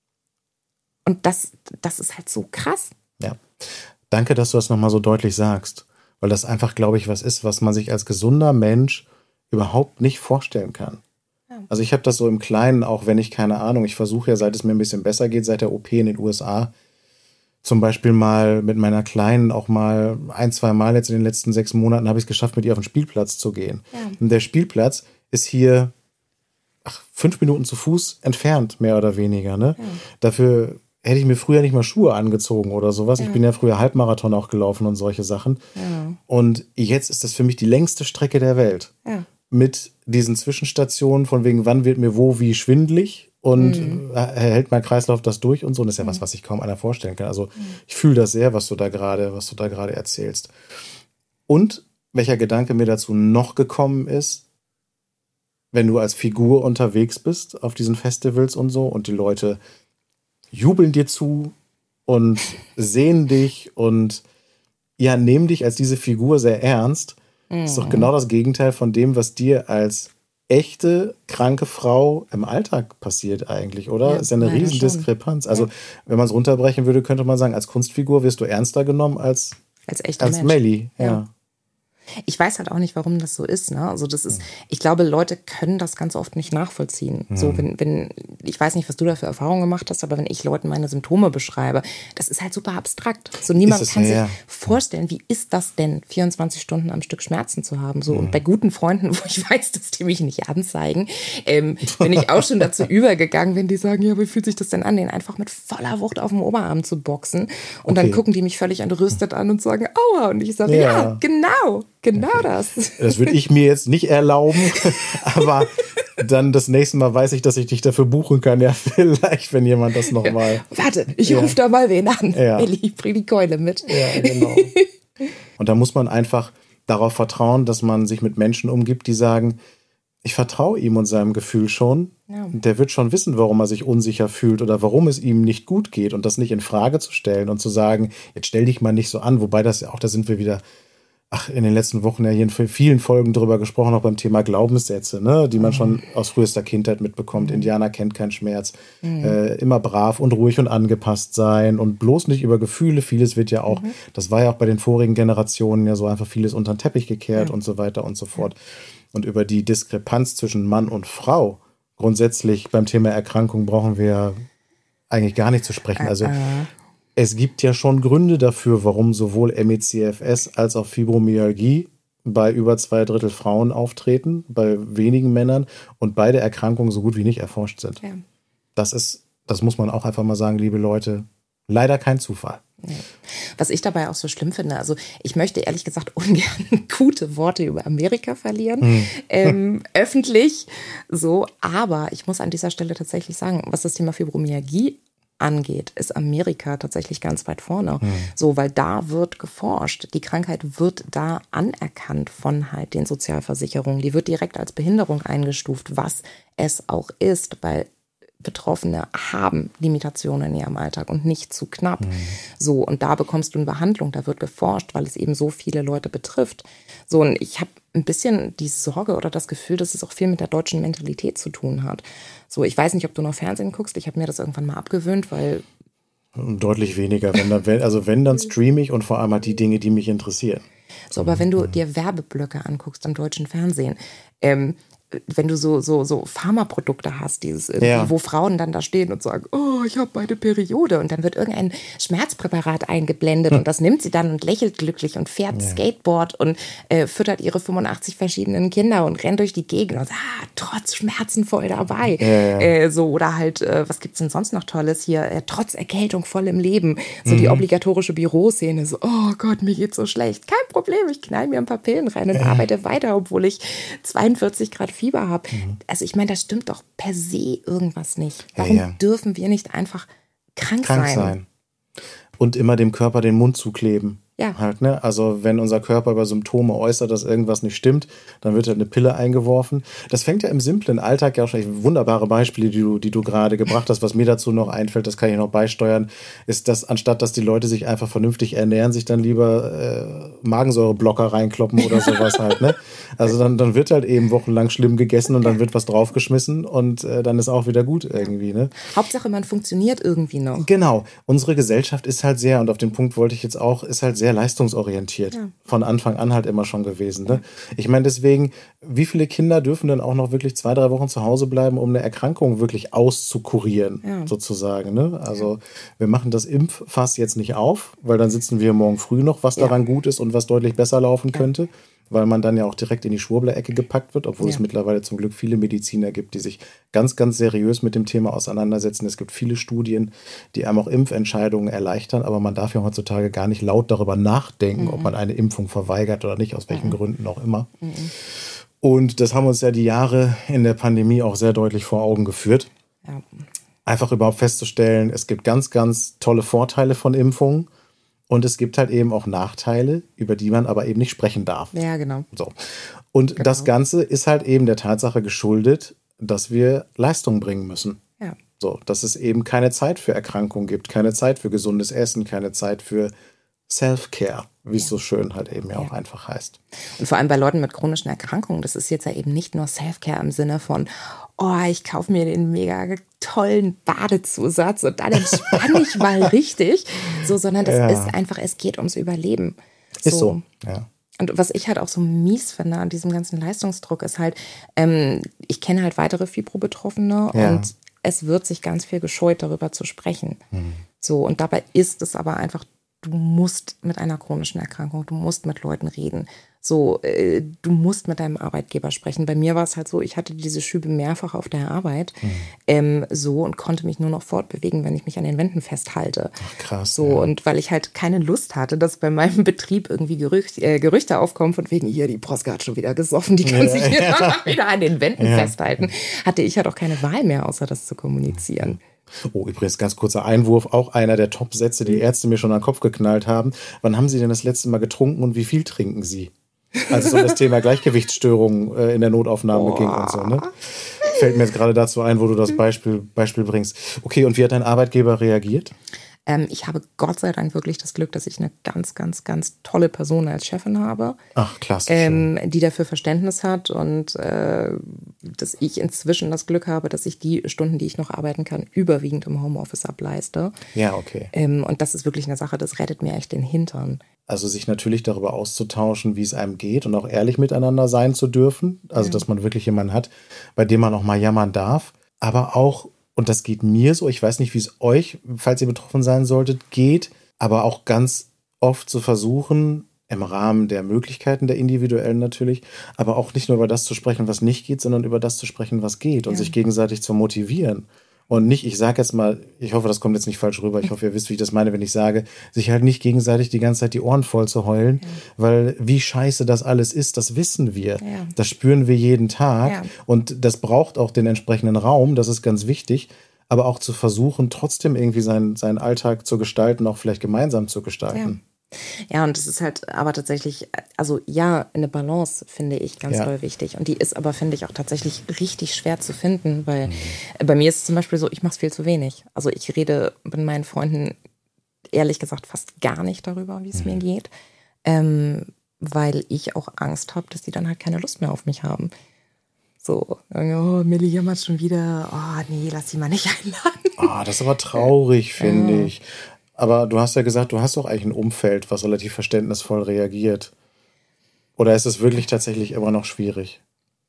und das, das ist halt so krass. Ja, danke, dass du das nochmal so deutlich sagst, weil das einfach, glaube ich, was ist, was man sich als gesunder Mensch überhaupt nicht vorstellen kann. Ja. Also ich habe das so im Kleinen, auch wenn ich, keine Ahnung, ich versuche ja, seit es mir ein bisschen besser geht, seit der O P in den U S A, zum Beispiel mal mit meiner Kleinen auch mal ein, zwei Mal jetzt in den letzten sechs Monaten habe ich es geschafft, mit ihr auf den Spielplatz zu gehen. Ja. Und der Spielplatz ist hier ach, fünf Minuten zu Fuß entfernt, mehr oder weniger. Ne? Ja. Dafür hätte ich mir früher nicht mal Schuhe angezogen oder sowas. Ja. Ich bin ja früher Halbmarathon auch gelaufen und solche Sachen. Ja. Und jetzt ist das für mich die längste Strecke der Welt. Ja. Mit diesen Zwischenstationen von wegen, wann wird mir wo wie schwindelig. Und mhm. hält mein Kreislauf das durch und so. Und das ist ja mhm. was, was sich kaum einer vorstellen kann. Also mhm. ich fühle das sehr, was du da gerade, was du da gerade erzählst. Und welcher Gedanke mir dazu noch gekommen ist, wenn du als Figur unterwegs bist auf diesen Festivals und so und die Leute jubeln dir zu und sehen dich und ja, nehmen dich als diese Figur sehr ernst. Mhm. Das ist doch genau das Gegenteil von dem, was dir als echte kranke Frau im Alltag passiert eigentlich, oder? Ja, ist ja eine leider Riesendiskrepanz. schon. Also, Ja. wenn man es runterbrechen würde, könnte man sagen, als Kunstfigur wirst du ernster genommen als, Als echter als Mensch. Melli. Ja. Ja. Ich weiß halt auch nicht, warum das so ist. Ne? Also das ist, ich glaube, Leute können das ganz oft nicht nachvollziehen. Mhm. So, wenn, wenn, ich weiß nicht, was du da für Erfahrungen gemacht hast, aber wenn ich Leuten meine Symptome beschreibe, das ist halt super abstrakt. So niemand es, kann ja. sich vorstellen, wie ist das denn, vierundzwanzig Stunden am Stück Schmerzen zu haben. So, mhm. Und bei guten Freunden, wo ich weiß, dass die mich nicht anzeigen, ähm, bin ich auch schon dazu übergegangen, wenn die sagen, ja, wie fühlt sich das denn an, den einfach mit voller Wucht auf dem Oberarm zu boxen. Und okay. Dann gucken die mich völlig entrüstet an und sagen, aua. Und ich sage, ja, ja genau. Genau okay. das. Das würde ich mir jetzt nicht erlauben, aber dann das nächste Mal weiß ich, dass ich dich dafür buchen kann. Ja, vielleicht, wenn jemand das nochmal. Ja. Warte, ich ja. rufe da mal wen an. Ja. Elli, bring die Keule mit. Ja, genau. Und da muss man einfach darauf vertrauen, dass man sich mit Menschen umgibt, die sagen, ich vertraue ihm und seinem Gefühl schon. Ja. Der wird schon wissen, warum er sich unsicher fühlt oder warum es ihm nicht gut geht und das nicht in Frage zu stellen und zu sagen, jetzt stell dich mal nicht so an, wobei das ja auch, da sind wir wieder ach, in den letzten Wochen ja hier in vielen Folgen drüber gesprochen, auch beim Thema Glaubenssätze, ne, die man mhm. schon aus frühester Kindheit mitbekommt. Mhm. Indianer kennt keinen Schmerz. Mhm. Äh, immer brav und ruhig und angepasst sein und bloß nicht über Gefühle. Vieles wird ja auch, mhm. das war ja auch bei den vorigen Generationen ja so einfach vieles unter den Teppich gekehrt ja. und so weiter und so fort. Ja. Und über die Diskrepanz zwischen Mann und Frau grundsätzlich beim Thema Erkrankung brauchen wir eigentlich gar nicht zu sprechen. Also es gibt ja schon Gründe dafür, warum sowohl M E C F S als auch Fibromyalgie bei über zwei Drittel Frauen auftreten, bei wenigen Männern und beide Erkrankungen so gut wie nicht erforscht sind. Ja. Das ist, das muss man auch einfach mal sagen, liebe Leute, leider kein Zufall. Ja. Was ich dabei auch so schlimm finde, also ich möchte ehrlich gesagt ungern gute Worte über Amerika verlieren, hm. ähm, öffentlich so, aber ich muss an dieser Stelle tatsächlich sagen, was das Thema Fibromyalgie angeht, ist Amerika tatsächlich ganz weit vorne. Mhm. So, weil da wird geforscht. Die Krankheit wird da anerkannt von halt den Sozialversicherungen. Die wird direkt als Behinderung eingestuft, was es auch ist, weil Betroffene haben Limitationen in ihrem Alltag und nicht zu knapp. Mhm. So, und da bekommst du eine Behandlung, da wird geforscht, weil es eben so viele Leute betrifft. So, und ich habe ein bisschen die Sorge oder das Gefühl, dass es auch viel mit der deutschen Mentalität zu tun hat. So, ich weiß nicht, ob du noch Fernsehen guckst. Ich habe mir das irgendwann mal abgewöhnt, weil deutlich weniger. Wenn dann, wenn, also wenn, dann streame ich und vor allem halt die Dinge, die mich interessieren. So, aber wenn du dir Werbeblöcke anguckst am deutschen Fernsehen, ähm, wenn du so, so, so Pharmaprodukte hast, dieses irgendwie, ja. wo Frauen dann da stehen und sagen, oh, ich habe meine Periode und dann wird irgendein Schmerzpräparat eingeblendet hm. und das nimmt sie dann und lächelt glücklich und fährt ja. Skateboard und äh, füttert ihre fünfundachtzig verschiedenen Kinder und rennt durch die Gegend und sagt, ah, trotz Schmerzen voll dabei. Ja, ja. Äh, so, oder halt, äh, was gibt's denn sonst noch Tolles hier? Äh, trotz Erkältung voll im Leben. So mhm. die obligatorische Büroszene, so, oh Gott, mir geht's so schlecht. Kein Problem, ich knall mir ein paar Pillen rein und ja. arbeite weiter, obwohl ich zweiundvierzig Grad Fieber habe. Mhm. Also ich meine, das stimmt doch per se irgendwas nicht. Warum ja, ja. dürfen wir nicht einfach krank, krank sein? sein? Und immer dem Körper den Mund zukleben. Ja. Halt, ne? Also wenn unser Körper über Symptome äußert, dass irgendwas nicht stimmt, dann wird halt eine Pille eingeworfen. Das fängt ja im simplen Alltag ja auch schon, wunderbare Beispiele, die du, die du gerade gebracht hast. Was mir dazu noch einfällt, das kann ich noch beisteuern, ist, dass anstatt, dass die Leute sich einfach vernünftig ernähren, sich dann lieber äh, Magensäureblocker reinkloppen oder sowas halt. Ne? Also dann, dann wird halt eben wochenlang schlimm gegessen und dann wird was draufgeschmissen und äh, dann ist auch wieder gut irgendwie. Ne? Hauptsache, man funktioniert irgendwie noch. Genau. Unsere Gesellschaft ist halt sehr, und auf den Punkt wollte ich jetzt auch, ist halt sehr leistungsorientiert. Ja. Von Anfang an halt immer schon gewesen. Ne? Ich meine, deswegen, wie viele Kinder dürfen dann auch noch wirklich zwei, drei Wochen zu Hause bleiben, um eine Erkrankung wirklich auszukurieren, ja. sozusagen. Ne? Also ja. wir machen das Impffass jetzt nicht auf, weil dann sitzen wir morgen früh noch, was ja. daran gut ist und was deutlich besser laufen ja. könnte, weil man dann ja auch direkt in die Schwurbler-Ecke gepackt wird, obwohl ja. es mittlerweile zum Glück viele Mediziner gibt, die sich ganz, ganz seriös mit dem Thema auseinandersetzen. Es gibt viele Studien, die einem auch Impfentscheidungen erleichtern, aber man darf ja heutzutage gar nicht laut darüber nachdenken, mhm. ob man eine Impfung verweigert oder nicht, aus welchen mhm. Gründen auch immer. Mhm. Und das haben uns ja die Jahre in der Pandemie auch sehr deutlich vor Augen geführt. Ja. Einfach überhaupt festzustellen, es gibt ganz, ganz tolle Vorteile von Impfungen. Und es gibt halt eben auch Nachteile, über die man aber eben nicht sprechen darf. Ja, genau. So. Und genau. das Ganze ist halt eben der Tatsache geschuldet, dass wir Leistung bringen müssen. Ja. So, dass es eben keine Zeit für Erkrankungen gibt, keine Zeit für gesundes Essen, keine Zeit für Self-Care, wie es Ja. so schön halt eben ja, Ja. auch einfach heißt. Und vor allem bei Leuten mit chronischen Erkrankungen, das ist jetzt ja eben nicht nur Self-Care im Sinne von, oh, ich kaufe mir den mega tollen Badezusatz und dann entspanne ich mal richtig, so, sondern das Ja. ist einfach, es geht ums Überleben. Ist so, ja. Und was ich halt auch so mies finde an diesem ganzen Leistungsdruck ist halt, ähm, ich kenne halt weitere Fibro-Betroffene Ja. und es wird sich ganz viel gescheut, darüber zu sprechen. Hm. So, und dabei ist es aber einfach, du musst mit einer chronischen Erkrankung, du musst mit Leuten reden. So, äh, du musst mit deinem Arbeitgeber sprechen. Bei mir war es halt so, ich hatte diese Schübe mehrfach auf der Arbeit, Hm. ähm, so, und konnte mich nur noch fortbewegen, wenn ich mich an den Wänden festhalte. Ach, krass. So, ja. und weil ich halt keine Lust hatte, dass bei meinem Betrieb irgendwie Gerücht, äh, Gerüchte aufkommen, von wegen, hier, die Proska hat schon wieder gesoffen, die kann Ja, sich hier ja. wieder an den Wänden Ja. festhalten, hatte ich halt auch keine Wahl mehr, außer das zu kommunizieren. Oh, übrigens, ganz kurzer Einwurf, auch einer der Top-Sätze, die Ärzte mir schon an den Kopf geknallt haben. Wann haben Sie denn das letzte Mal getrunken und wie viel trinken Sie? Als es um das Thema Gleichgewichtsstörungen äh, in der Notaufnahme ging und so, ne? Fällt mir jetzt gerade dazu ein, wo du das Beispiel, Beispiel bringst. Okay, und wie hat dein Arbeitgeber reagiert? Ähm, ich habe Gott sei Dank wirklich das Glück, dass ich eine ganz, ganz, ganz tolle Person als Chefin habe, Ach, klasse. ähm, die dafür Verständnis hat und äh, dass ich inzwischen das Glück habe, dass ich die Stunden, die ich noch arbeiten kann, überwiegend im Homeoffice ableiste. Ja, okay. Ähm, und das ist wirklich eine Sache, das rettet mir echt den Hintern. Also sich natürlich darüber auszutauschen, wie es einem geht und auch ehrlich miteinander sein zu dürfen. Also, dass man wirklich jemanden hat, bei dem man auch mal jammern darf. Aber auch, und das geht mir so, ich weiß nicht, wie es euch, falls ihr betroffen sein solltet, geht, aber auch ganz oft zu versuchen, im Rahmen der Möglichkeiten der Individuellen natürlich, aber auch nicht nur über das zu sprechen, was nicht geht, sondern über das zu sprechen, was geht und Ja. sich gegenseitig zu motivieren. Und nicht, ich sage jetzt mal, ich hoffe, das kommt jetzt nicht falsch rüber, ich hoffe, ihr wisst, wie ich das meine, wenn ich sage, sich halt nicht gegenseitig die ganze Zeit die Ohren voll zu heulen, weil wie scheiße das alles ist, das wissen wir. Ja. Das spüren wir jeden Tag Ja. und das braucht auch den entsprechenden Raum, das ist ganz wichtig, aber auch zu versuchen, trotzdem irgendwie seinen, seinen Alltag zu gestalten, auch vielleicht gemeinsam zu gestalten. Ja, und es ist halt aber tatsächlich, also ja, eine Balance finde ich ganz Ja. doll wichtig. Und die ist aber, finde ich, auch tatsächlich richtig schwer zu finden, weil bei mir ist es zum Beispiel so, ich mache es viel zu wenig. Also ich rede mit meinen Freunden ehrlich gesagt fast gar nicht darüber, wie es mir geht, ähm, weil ich auch Angst habe, dass die dann halt keine Lust mehr auf mich haben. So, oh, Milli jammert schon wieder, oh nee, lass sie mal nicht einladen. Ah, das ist aber traurig, finde ich. Aber du hast ja gesagt, du hast doch eigentlich ein Umfeld, was relativ verständnisvoll reagiert. Oder ist es wirklich tatsächlich immer noch schwierig?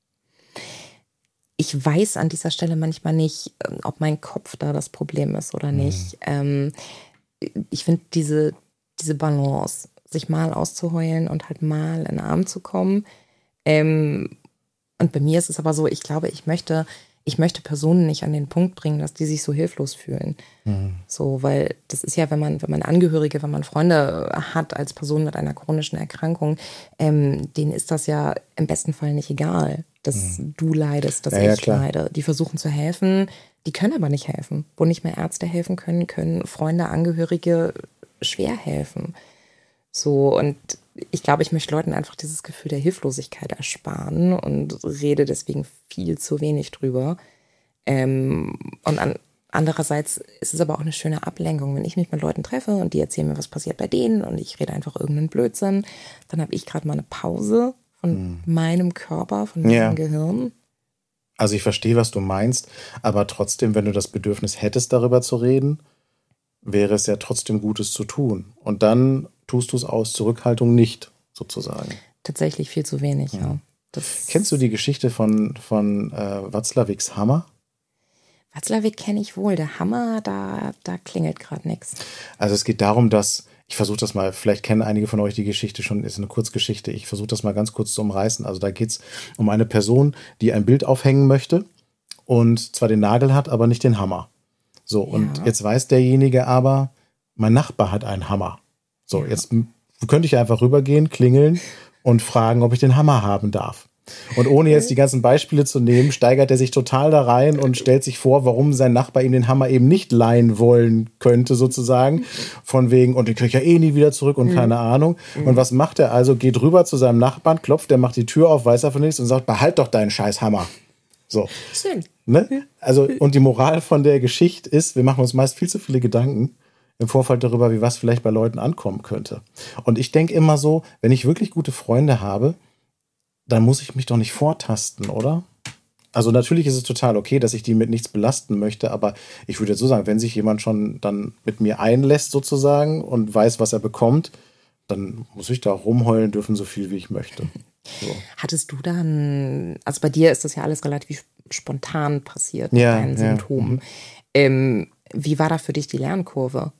Ich weiß an dieser Stelle manchmal nicht, ähm, ob mein Kopf da das Problem ist oder nicht. Ähm, ich finde diese, diese Balance, sich mal auszuheulen und halt mal in den Arm zu kommen. Ähm, und bei mir ist es aber so, ich glaube, ich möchte, ich möchte Personen nicht an den Punkt bringen, dass die sich so hilflos fühlen. So, weil das ist ja, wenn man, wenn man Angehörige, wenn man Freunde hat als Person mit einer chronischen Erkrankung, ähm, denen ist das ja im besten Fall nicht egal, dass du leidest, dass Ja, ja, ich klar. leide. Die versuchen zu helfen, die können aber nicht helfen. Wo nicht mehr Ärzte helfen können, können Freunde, Angehörige schwer helfen. So, und ich glaube, ich möchte Leuten einfach dieses Gefühl der Hilflosigkeit ersparen und rede deswegen viel zu wenig drüber. Ähm, und an, andererseits ist es aber auch eine schöne Ablenkung, wenn ich mich mit Leuten treffe und die erzählen mir, was passiert bei denen und ich rede einfach irgendeinen Blödsinn, dann habe ich gerade mal eine Pause von meinem Körper, von meinem Ja. Gehirn. Also ich verstehe, was du meinst, aber trotzdem, wenn du das Bedürfnis hättest, darüber zu reden, wäre es ja trotzdem Gutes zu tun. Und dann tust du es aus Zurückhaltung nicht, sozusagen. Tatsächlich viel zu wenig, ja. Das Kennst du die Geschichte von, von äh, Watzlawicks Hammer? Watzlawick kenne ich wohl, der Hammer, da, da klingelt gerade nichts. Also es geht darum, dass, ich versuche das mal, vielleicht kennen einige von euch die Geschichte schon, ist eine Kurzgeschichte, ich versuche das mal ganz kurz zu umreißen. Also da geht es um eine Person, die ein Bild aufhängen möchte und zwar den Nagel hat, aber nicht den Hammer. So, und Ja. jetzt weiß derjenige aber, mein Nachbar hat einen Hammer. So, Ja. jetzt m- könnte ich einfach rübergehen, klingeln und fragen, ob ich den Hammer haben darf. Und ohne jetzt die ganzen Beispiele zu nehmen, steigert er sich total da rein und stellt sich vor, warum sein Nachbar ihm den Hammer eben nicht leihen wollen könnte, sozusagen. Von wegen, und den kriege ich ja eh nie wieder zurück und keine Ahnung. Und was macht er also? Geht rüber zu seinem Nachbarn, klopft, der macht die Tür auf, weiß er von nichts und sagt, behalt doch deinen scheiß Hammer. So. Schön. Ne? Also, und die Moral von der Geschichte ist, wir machen uns meist viel zu viele Gedanken im Vorfeld darüber, wie was vielleicht bei Leuten ankommen könnte. Und ich denke immer so, wenn ich wirklich gute Freunde habe, dann muss ich mich doch nicht vortasten, oder? Also natürlich ist es total okay, dass ich die mit nichts belasten möchte, aber ich würde jetzt so sagen, wenn sich jemand schon dann mit mir einlässt sozusagen und weiß, was er bekommt, dann muss ich da auch rumheulen dürfen, so viel wie ich möchte. So. Hattest du dann, also bei dir ist das ja alles relativ spontan passiert mit ja, deinen ja. Symptomen. Ähm, wie war da für dich die Lernkurve?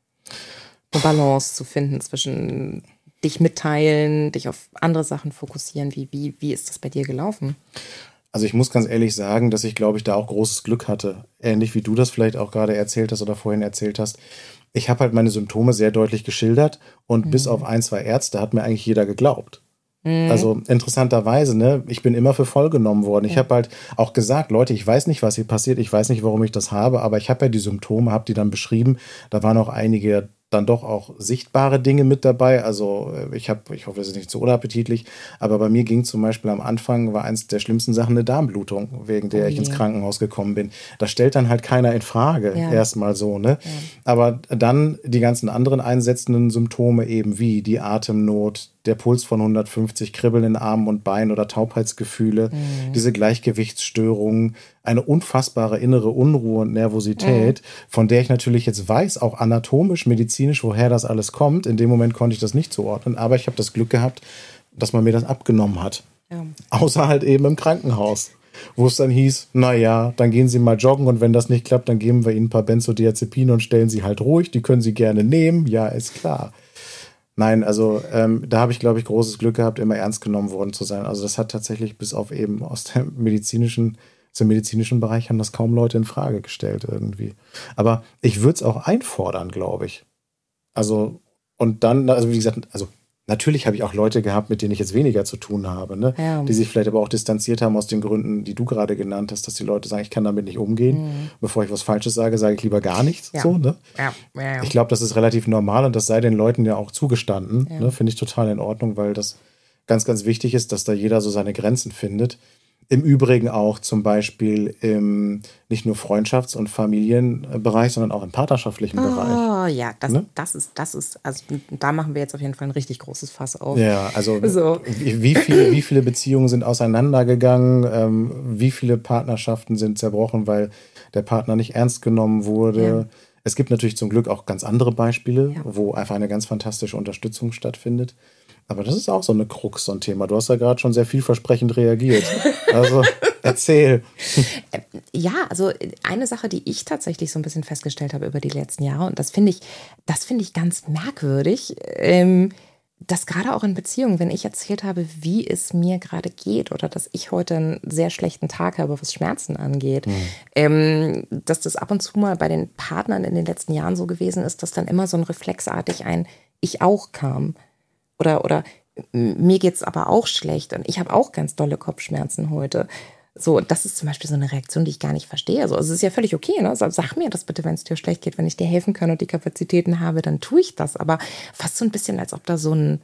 Eine Balance zu finden zwischen dich mitteilen, dich auf andere Sachen fokussieren. Wie, wie, wie ist das bei dir gelaufen? Also ich muss ganz ehrlich sagen, dass ich, glaube ich, da auch großes Glück hatte. Ähnlich wie du das vielleicht auch gerade erzählt hast oder vorhin erzählt hast. Ich habe halt meine Symptome sehr deutlich geschildert und mhm. bis auf ein, zwei Ärzte hat mir eigentlich jeder geglaubt. Mhm. Also interessanterweise, ne, ich bin immer für voll genommen worden. Ich ja. habe halt auch gesagt, Leute, ich weiß nicht, was hier passiert, ich weiß nicht, warum ich das habe, aber ich habe ja die Symptome, habe die dann beschrieben. Da waren auch einige dann doch auch sichtbare Dinge mit dabei. Also ich habe, ich hoffe, das ist nicht zu unappetitlich, aber bei mir ging zum Beispiel am Anfang, war eins der schlimmsten Sachen eine Darmblutung, wegen der oh ich ins Krankenhaus gekommen bin. Das stellt dann halt keiner in Frage, ja. erstmal so, ne? Ja. Aber dann die ganzen anderen einsetzenden Symptome eben wie die Atemnot, der Puls von hundertfünfzig, Kribbeln in Armen und Beinen oder Taubheitsgefühle, mhm. diese Gleichgewichtsstörungen, eine unfassbare innere Unruhe und Nervosität, mhm. von der ich natürlich jetzt weiß, auch anatomisch, medizinisch, woher das alles kommt. In dem Moment konnte ich das nicht zuordnen, aber ich habe das Glück gehabt, dass man mir das abgenommen hat. Ja. Außer halt eben im Krankenhaus, wo es dann hieß, naja, dann gehen Sie mal joggen und wenn das nicht klappt, dann geben wir Ihnen ein paar Benzodiazepine und stellen Sie halt ruhig, die können Sie gerne nehmen, ja, ist klar. Nein, also ähm, da habe ich, glaube ich, großes Glück gehabt, immer ernst genommen worden zu sein. Also das hat tatsächlich bis auf eben aus dem medizinischen, aus dem medizinischen Bereich haben das kaum Leute in Frage gestellt irgendwie. Aber ich würde es auch einfordern, glaube ich. Also und dann, also wie gesagt, also natürlich habe ich auch Leute gehabt, mit denen ich jetzt weniger zu tun habe, ne? Ja. Die sich vielleicht aber auch distanziert haben aus den Gründen, die du gerade genannt hast, dass die Leute sagen, ich kann damit nicht umgehen. Mhm. Bevor ich was Falsches sage, sage ich lieber gar nichts. Ja. So, ne? Ja. Ja, ja. Ich glaube, das ist relativ normal und das sei den Leuten ja auch zugestanden. Ja. Ne? Finde ich total in Ordnung, weil das ganz, ganz wichtig ist, dass da jeder so seine Grenzen findet. Im Übrigen auch zum Beispiel im nicht nur Freundschafts- und Familienbereich, sondern auch im partnerschaftlichen oh, Bereich. Oh ja, das, ne? das ist, das ist, also da machen wir jetzt auf jeden Fall ein richtig großes Fass auf. Ja, also so. wie, wie, viele, wie viele Beziehungen sind auseinandergegangen, ähm, wie viele Partnerschaften sind zerbrochen, weil der Partner nicht ernst genommen wurde. Ja. Es gibt natürlich zum Glück auch ganz andere Beispiele, ja. wo einfach eine ganz fantastische Unterstützung stattfindet. Aber das ist auch so eine Krux, so ein Thema. Du hast ja gerade schon sehr vielversprechend reagiert. Also erzähl. Ja, also eine Sache, die ich tatsächlich so ein bisschen festgestellt habe über die letzten Jahre, und das finde ich, das finde ich ganz merkwürdig, ähm, dass gerade auch in Beziehungen, wenn ich erzählt habe, wie es mir gerade geht oder dass ich heute einen sehr schlechten Tag habe, was Schmerzen angeht, mhm. ähm, dass das ab und zu mal bei den Partnern in den letzten Jahren so gewesen ist, dass dann immer so ein reflexartig ein Ich auch kam. Oder, oder mir geht's aber auch schlecht und ich habe auch ganz dolle Kopfschmerzen heute. So, das ist zum Beispiel so eine Reaktion, die ich gar nicht verstehe. Also, es ist ja völlig okay, ne? Sag mir das bitte, wenn es dir schlecht geht. Wenn ich dir helfen kann und die Kapazitäten habe, dann tue ich das. Aber fast so ein bisschen, als ob da so ein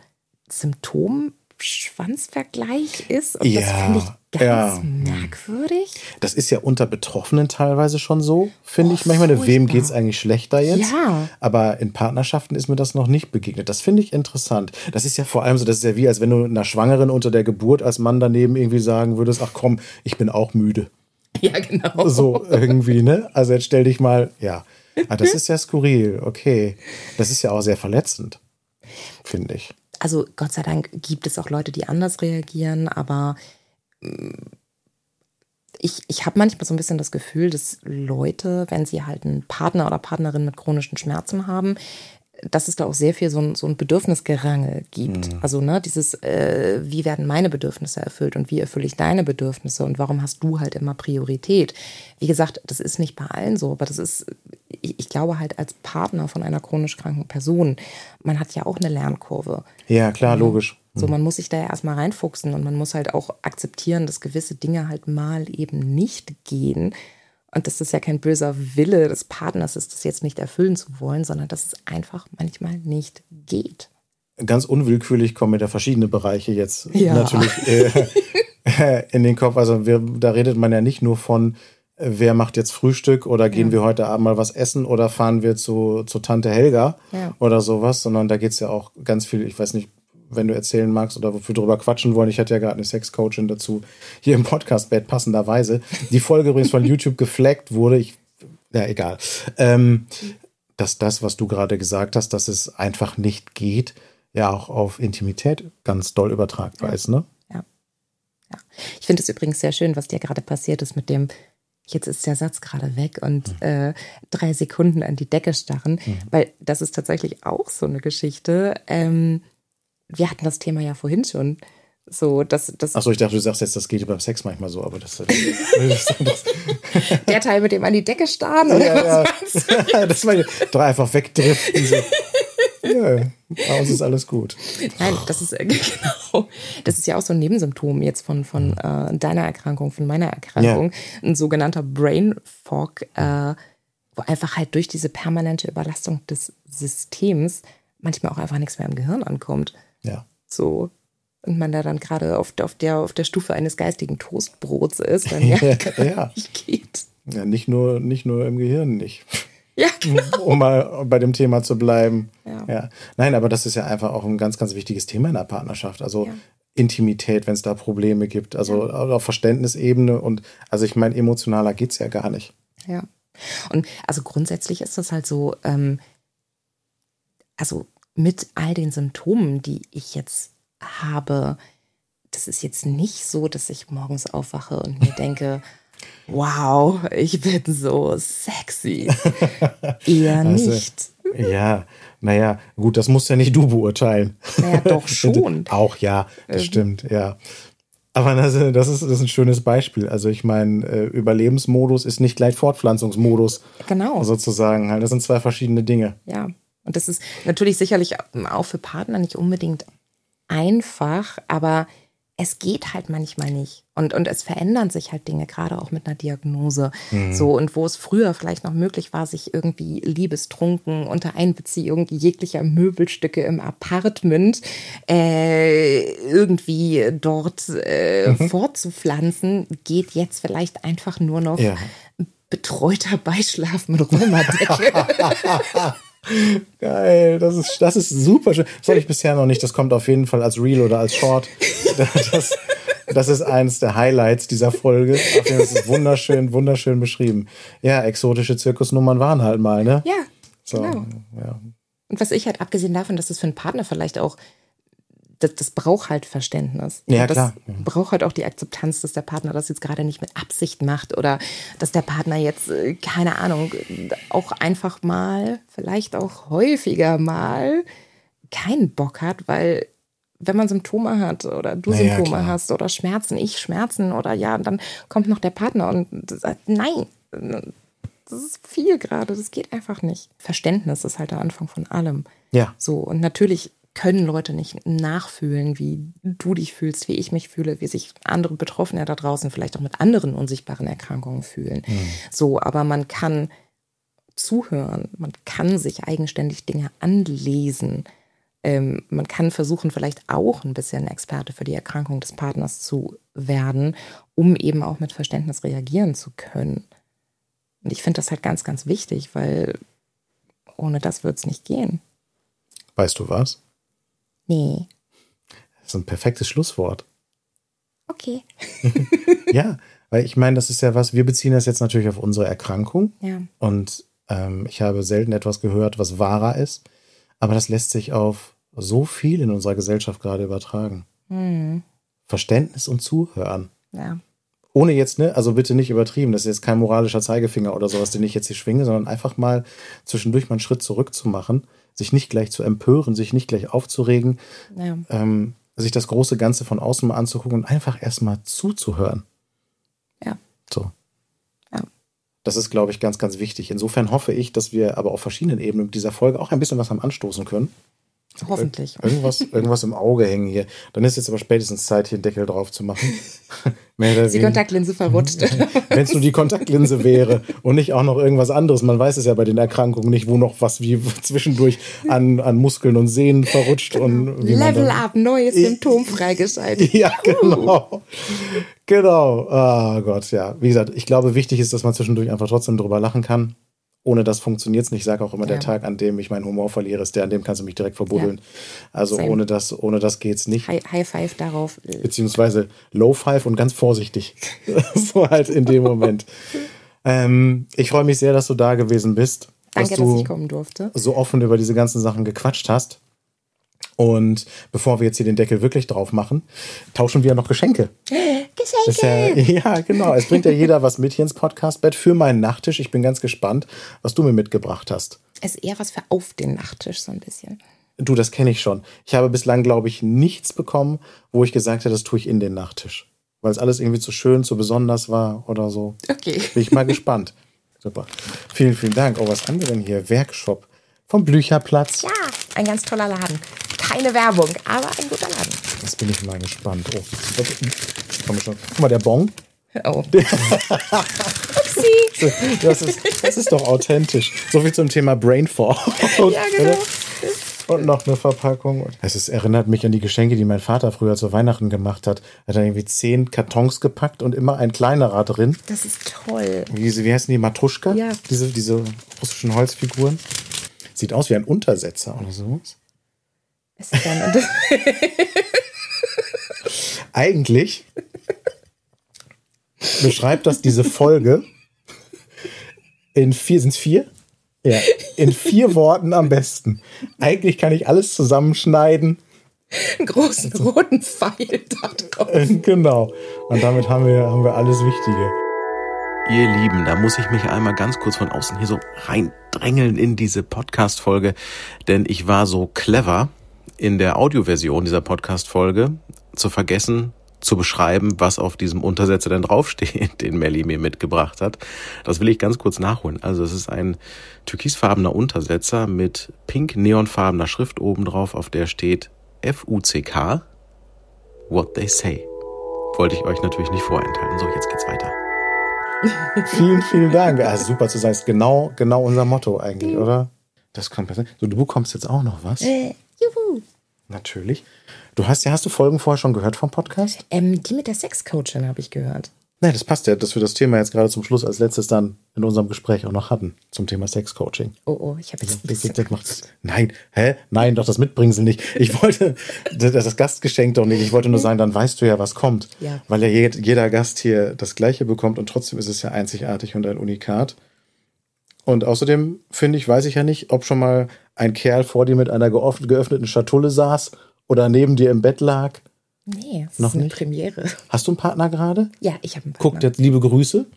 Symptom-Schwanzvergleich ist. Und ja, das finde ich ganz ja. merkwürdig. Das ist ja unter Betroffenen teilweise schon so, finde oh, ich manchmal. Furchtbar. Wem geht es eigentlich schlechter jetzt? Ja. Aber in Partnerschaften ist mir das noch nicht begegnet. Das finde ich interessant. Das ist ja vor allem so, das ist ja wie, als wenn du einer Schwangeren unter der Geburt als Mann daneben irgendwie sagen würdest, ach komm, ich bin auch müde. Ja, genau. So irgendwie, ne? Also jetzt stell dich mal, ja. Ah, das ist ja skurril, okay. Das ist ja auch sehr verletzend, finde ich. Also Gott sei Dank gibt es auch Leute, die anders reagieren, aber ich, ich habe manchmal so ein bisschen das Gefühl, dass Leute, wenn sie halt einen Partner oder Partnerin mit chronischen Schmerzen haben, dass es da auch sehr viel so ein, so ein Bedürfnisgerangel gibt. Mhm. Also ne, dieses, äh, wie werden meine Bedürfnisse erfüllt und wie erfülle ich deine Bedürfnisse und warum hast du halt immer Priorität? Wie gesagt, das ist nicht bei allen so, aber das ist, ich, ich glaube halt als Partner von einer chronisch kranken Person, man hat ja auch eine Lernkurve. Ja, klar, logisch. So, man muss sich da ja erstmal reinfuchsen und man muss halt auch akzeptieren, dass gewisse Dinge halt mal eben nicht gehen. Und dass das ja kein böser Wille des Partners ist, das jetzt nicht erfüllen zu wollen, sondern dass es einfach manchmal nicht geht. Ganz unwillkürlich kommen mir da verschiedene Bereiche jetzt ja. natürlich äh, in den Kopf. Also wir, da redet man ja nicht nur von wer macht jetzt Frühstück oder gehen ja. wir heute Abend mal was essen oder fahren wir zu, zu Tante Helga ja. oder sowas, sondern da geht's ja auch ganz viel, ich weiß nicht, wenn du erzählen magst oder wofür drüber quatschen wollen. Ich hatte ja gerade eine Sexcoachin dazu hier im Podcast-Bett, passenderweise. Die Folge übrigens von YouTube geflaggt wurde. Ich, ja, egal. Ähm, dass das, was du gerade gesagt hast, dass es einfach nicht geht, ja auch auf Intimität ganz doll übertragbar ja. ist, ne? Ja. ja. Ich finde es übrigens sehr schön, was dir gerade passiert ist mit dem, jetzt ist der Satz gerade weg und mhm. äh, drei Sekunden an die Decke starren, mhm. weil das ist tatsächlich auch so eine Geschichte. Ähm, wir hatten das Thema ja vorhin schon. So, dass, dass Achso, ich dachte, du sagst jetzt, das geht beim Sex manchmal so, aber das... das, das der Teil mit dem an die Decke starren, oder ja, was ja. Das war doch einfach wegdriften. So. Ja, bei uns ist alles gut. Nein, das ist genau, das ist ja auch so ein Nebensymptom jetzt von, von äh, deiner Erkrankung, von meiner Erkrankung. Ja. Ein sogenannter Brain Fog, äh, wo einfach halt durch diese permanente Überlastung des Systems manchmal auch einfach nichts mehr im Gehirn ankommt. Ja. So. Und man da dann gerade auf, auf, der, auf der Stufe eines geistigen Toastbrots ist, dann ja, ja. nicht geht. Ja, nicht nur, nicht nur im Gehirn nicht. Ja, genau. Um mal bei dem Thema zu bleiben. Ja. Ja. Nein, aber das ist ja einfach auch ein ganz, ganz wichtiges Thema in der Partnerschaft. Also ja. Intimität, wenn es da Probleme gibt. Also ja. auf Verständnisebene. Und also ich meine, emotionaler geht es ja gar nicht. Ja. Und also grundsätzlich ist das halt so, ähm, also mit all den Symptomen, die ich jetzt habe, das ist jetzt nicht so, dass ich morgens aufwache und mir denke, wow, ich bin so sexy. Eher also, nicht. Ja, naja, gut, das musst ja nicht du beurteilen. Naja, doch schon. Auch ja, das ähm. stimmt, ja. Aber das, das, ist, das ist ein schönes Beispiel. Also ich meine, Überlebensmodus ist nicht gleich Fortpflanzungsmodus. Genau. Sozusagen. Das sind zwei verschiedene Dinge. Ja, und das ist natürlich sicherlich auch für Partner nicht unbedingt einfach, aber es geht halt manchmal nicht. Und, und es verändern sich halt Dinge, gerade auch mit einer Diagnose. Mhm. So, und wo es früher vielleicht noch möglich war, sich irgendwie liebestrunken unter Einbeziehung jeglicher Möbelstücke im Apartment äh, irgendwie dort äh, mhm. fortzupflanzen, geht jetzt vielleicht einfach nur noch ja. betreuter Beischlaf mit Römerdecke. Geil, das ist, das ist super schön. Das habe ich bisher noch nicht. Das kommt auf jeden Fall als Reel oder als Short. Das, das ist eines der Highlights dieser Folge. Das ist wunderschön, wunderschön beschrieben. Ja, exotische Zirkusnummern waren halt mal, ne? Ja, so, genau. Ja. Und was ich halt, abgesehen davon, dass es für einen Partner vielleicht auch, das, das braucht halt Verständnis. Ja, das klar. braucht halt auch die Akzeptanz, dass der Partner das jetzt gerade nicht mit Absicht macht oder dass der Partner jetzt, keine Ahnung, auch einfach mal, vielleicht auch häufiger mal keinen Bock hat, weil wenn man Symptome hat oder du naja, Symptome klar. hast oder Schmerzen, ich Schmerzen oder ja, dann kommt noch der Partner und sagt, nein, das ist viel gerade, das geht einfach nicht. Verständnis ist halt der Anfang von allem. Ja. So, und natürlich können Leute nicht nachfühlen, wie du dich fühlst, wie ich mich fühle, wie sich andere Betroffene da draußen vielleicht auch mit anderen unsichtbaren Erkrankungen fühlen. Mhm. So, aber man kann zuhören, man kann sich eigenständig Dinge anlesen. Ähm, man kann versuchen, vielleicht auch ein bisschen Experte für die Erkrankung des Partners zu werden, um eben auch mit Verständnis reagieren zu können. Und ich finde das halt ganz, ganz wichtig, weil ohne das wird es nicht gehen. Weißt du was? Nee. Das ist ein perfektes Schlusswort. Okay. Ja, weil ich meine, das ist ja was, wir beziehen das jetzt natürlich auf unsere Erkrankung. Ja. Und ähm, ich habe selten etwas gehört, was wahrer ist. Aber das lässt sich auf so viel in unserer Gesellschaft gerade übertragen. Mhm. Verständnis und Zuhören. Ja. Ohne jetzt, ne, also bitte nicht übertrieben, das ist jetzt kein moralischer Zeigefinger oder sowas, den ich jetzt hier schwinge, sondern einfach mal zwischendurch mal einen Schritt zurück zu machen, sich nicht gleich zu empören, sich nicht gleich aufzuregen, Ja. ähm, sich das große Ganze von außen mal anzugucken und einfach erstmal zuzuhören. Ja. So. Ja. Das ist, glaube ich, ganz, ganz wichtig. Insofern hoffe ich, dass wir aber auf verschiedenen Ebenen mit dieser Folge auch ein bisschen was am anstoßen können. Hoffentlich. Irgendwas, irgendwas im Auge hängen hier. Dann ist jetzt aber spätestens Zeit, hier einen Deckel drauf zu machen. Ist die Kontaktlinse verrutscht? Wenn es nur die Kontaktlinse wäre und nicht auch noch irgendwas anderes. Man weiß es ja bei den Erkrankungen nicht, wo noch was wie zwischendurch an, an Muskeln und Sehnen verrutscht. Und wie Level dann, up, neues Symptom freigeschaltet. Ja, genau. Genau. Oh Gott, ja. Wie gesagt, ich glaube, wichtig ist, dass man zwischendurch einfach trotzdem drüber lachen kann. Ohne das funktioniert es nicht. Ich sage auch immer, ja. Der Tag, an dem ich meinen Humor verliere, ist der, an dem kannst du mich direkt verbuddeln. Ja. Also Same. ohne das, ohne das geht's nicht. High, High Five darauf. Beziehungsweise Low Five und ganz vorsichtig. So halt in dem Moment. ähm, ich freue mich sehr, dass du da gewesen bist. Danke, dass, du dass ich kommen durfte. So offen über diese ganzen Sachen gequatscht hast. Und bevor wir jetzt hier den Deckel wirklich drauf machen, tauschen wir noch Geschenke. Geschenke! Ja, ja, genau. Es bringt ja jeder was mit hier ins Podcastbett für meinen Nachttisch. Ich bin ganz gespannt, was du mir mitgebracht hast. Es ist eher was für auf den Nachttisch, so ein bisschen. Du, das kenne ich schon. Ich habe bislang, glaube ich, nichts bekommen, wo ich gesagt habe, das tue ich in den Nachttisch. Weil es alles irgendwie zu schön, zu besonders war oder so. Okay. Bin ich mal gespannt. Super. Vielen, vielen Dank. Oh, was haben wir denn hier? Werkshop vom Blücherplatz. Ja, ein ganz toller Laden. Keine Werbung, aber ein guter Laden. Jetzt bin ich mal gespannt. Oh, komm schon. Guck mal, der Bon. Oh. Upsi. Das ist, das ist doch authentisch. So viel zum Thema Brainfall. Ja, genau. Und noch eine Verpackung. Es ist, erinnert mich an die Geschenke, die mein Vater früher zu Weihnachten gemacht hat. Er hat dann irgendwie zehn Kartons gepackt und immer ein kleinerer drin. Das ist toll. Wie, wie heißen die? Matruschka? Ja. Diese, diese russischen Holzfiguren. Sieht aus wie ein Untersetzer oder sowas. Es ist ein Unter- Eigentlich beschreibt das diese Folge in vier, sind es vier? Ja, in vier Worten am besten. Eigentlich kann ich alles zusammenschneiden. Einen großen roten Pfeil da drauf. Genau. Und damit haben wir, haben wir alles Wichtige. Ihr Lieben, da muss ich mich einmal ganz kurz von außen hier so reindrängeln in diese Podcast-Folge, denn ich war so clever, in der Audioversion dieser Podcast-Folge zu vergessen, zu beschreiben, was auf diesem Untersetzer denn draufsteht, den Melli mir mitgebracht hat. Das will ich ganz kurz nachholen. Also es ist ein türkisfarbener Untersetzer mit pink-neonfarbener Schrift oben drauf, auf der steht F U C K, What They Say. Wollte ich euch natürlich nicht vorenthalten. So, jetzt geht's weiter. Vielen, vielen Dank. Also super zu sein. Das ist genau, genau unser Motto eigentlich, mhm. oder? Das kommt besser. So, du bekommst jetzt auch noch was. Äh, juhu. Natürlich. Du hast ja, hast du Folgen vorher schon gehört vom Podcast? Ähm, die mit der Sexcoachin habe ich gehört. Nein, das passt ja, dass wir das Thema jetzt gerade zum Schluss als letztes dann in unserem Gespräch auch noch hatten, zum Thema Sexcoaching. Oh, oh, ich habe jetzt ein bisschen das macht, Nein, hä? Nein, doch das Mitbringsel nicht. Ich wollte, das Gastgeschenk doch nicht. Ich wollte nur sagen, dann weißt du ja, was kommt. Ja. Weil ja jeder Gast hier das Gleiche bekommt und trotzdem ist es ja einzigartig und ein Unikat. Und außerdem, finde ich, weiß ich ja nicht, ob schon mal ein Kerl vor dir mit einer geöffneten Schatulle saß oder neben dir im Bett lag. Nee, das noch ist eine nicht? Premiere. Hast du einen Partner gerade? Ja, ich habe einen Partner. Guckt jetzt liebe Grüße.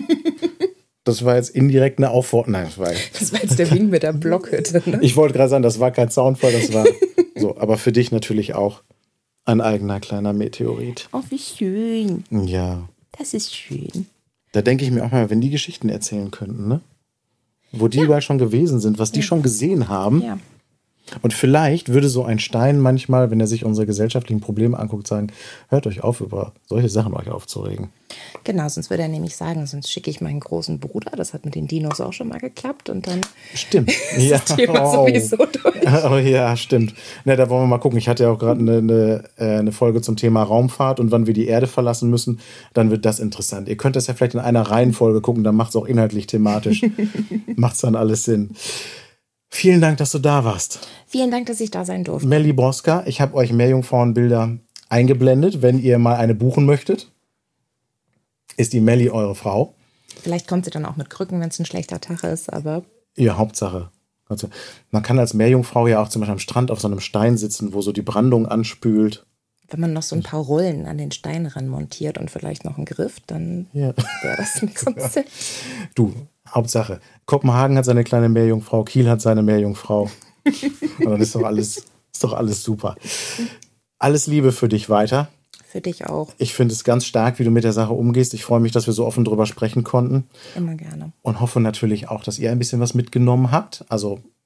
Das war jetzt indirekt eine Aufforderung. Nein, das war, das war jetzt der Wink mit der Blockhütte. Ne? Ich wollte gerade sagen, das war kein Soundfall, das war so. Aber für dich natürlich auch ein eigener kleiner Meteorit. Oh, wie schön. Ja. Das ist schön. Da denke ich mir auch mal, wenn die Geschichten erzählen könnten, ne? Wo die ja. überall schon gewesen sind, was die ja. schon gesehen haben. Ja. Und vielleicht würde so ein Stein manchmal, wenn er sich unsere gesellschaftlichen Probleme anguckt, sagen, hört euch auf, über solche Sachen euch aufzuregen. Genau, sonst würde er nämlich sagen, sonst schicke ich meinen großen Bruder, das hat mit den Dinos auch schon mal geklappt und dann stimmt. ist ja. das Thema oh. sowieso durch. Oh ja, stimmt. Na, da wollen wir mal gucken. Ich hatte ja auch gerade eine, eine, eine Folge zum Thema Raumfahrt und wann wir die Erde verlassen müssen. Dann wird das interessant. Ihr könnt das ja vielleicht in einer Reihenfolge gucken, dann macht es auch inhaltlich thematisch. Macht es dann alles Sinn. Vielen Dank, dass du da warst. Vielen Dank, dass ich da sein durfte. Melli Broska, ich habe euch Meerjungfrauenbilder eingeblendet, wenn ihr mal eine buchen möchtet. Ist die Melli eure Frau? Vielleicht kommt sie dann auch mit Krücken, wenn es ein schlechter Tag ist, aber... Ja, Hauptsache. Also, man kann als Meerjungfrau ja auch zum Beispiel am Strand auf so einem Stein sitzen, wo so die Brandung anspült. Wenn man noch so ein paar Rollen an den Stein ran montiert und vielleicht noch einen Griff, dann ja. wäre das nichts. Ja. Du, Hauptsache. Kopenhagen hat seine kleine Meerjungfrau, Kiel hat seine Meerjungfrau. Und dann ist doch alles, ist doch alles super. Alles Liebe für dich weiter. Für dich auch. Ich finde es ganz stark, wie du mit der Sache umgehst. Ich freue mich, dass wir so offen drüber sprechen konnten. Immer gerne. Und hoffe natürlich auch, dass ihr ein bisschen was mitgenommen habt. Also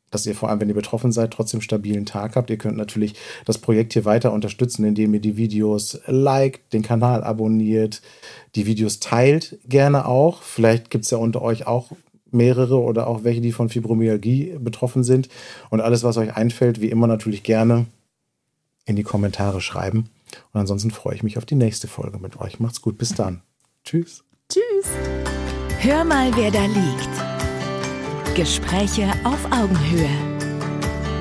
dass ihr vor allem, wenn ihr betroffen seid, trotzdem stabilen Tag habt. Ihr könnt natürlich das Projekt hier weiter unterstützen, indem ihr die Videos liked, den Kanal abonniert, die Videos teilt gerne auch. Vielleicht gibt es ja unter euch auch mehrere oder auch welche, die von Fibromyalgie betroffen sind. Und alles, was euch einfällt, wie immer natürlich gerne in die Kommentare schreiben. Und ansonsten freue ich mich auf die nächste Folge mit euch. Macht's gut, bis dann. Tschüss. Tschüss. Hör mal, wer da liegt. Gespräche auf Augenhöhe.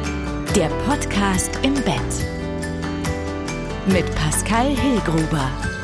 Der Podcast im Bett. Mit Pascal Hillgruber.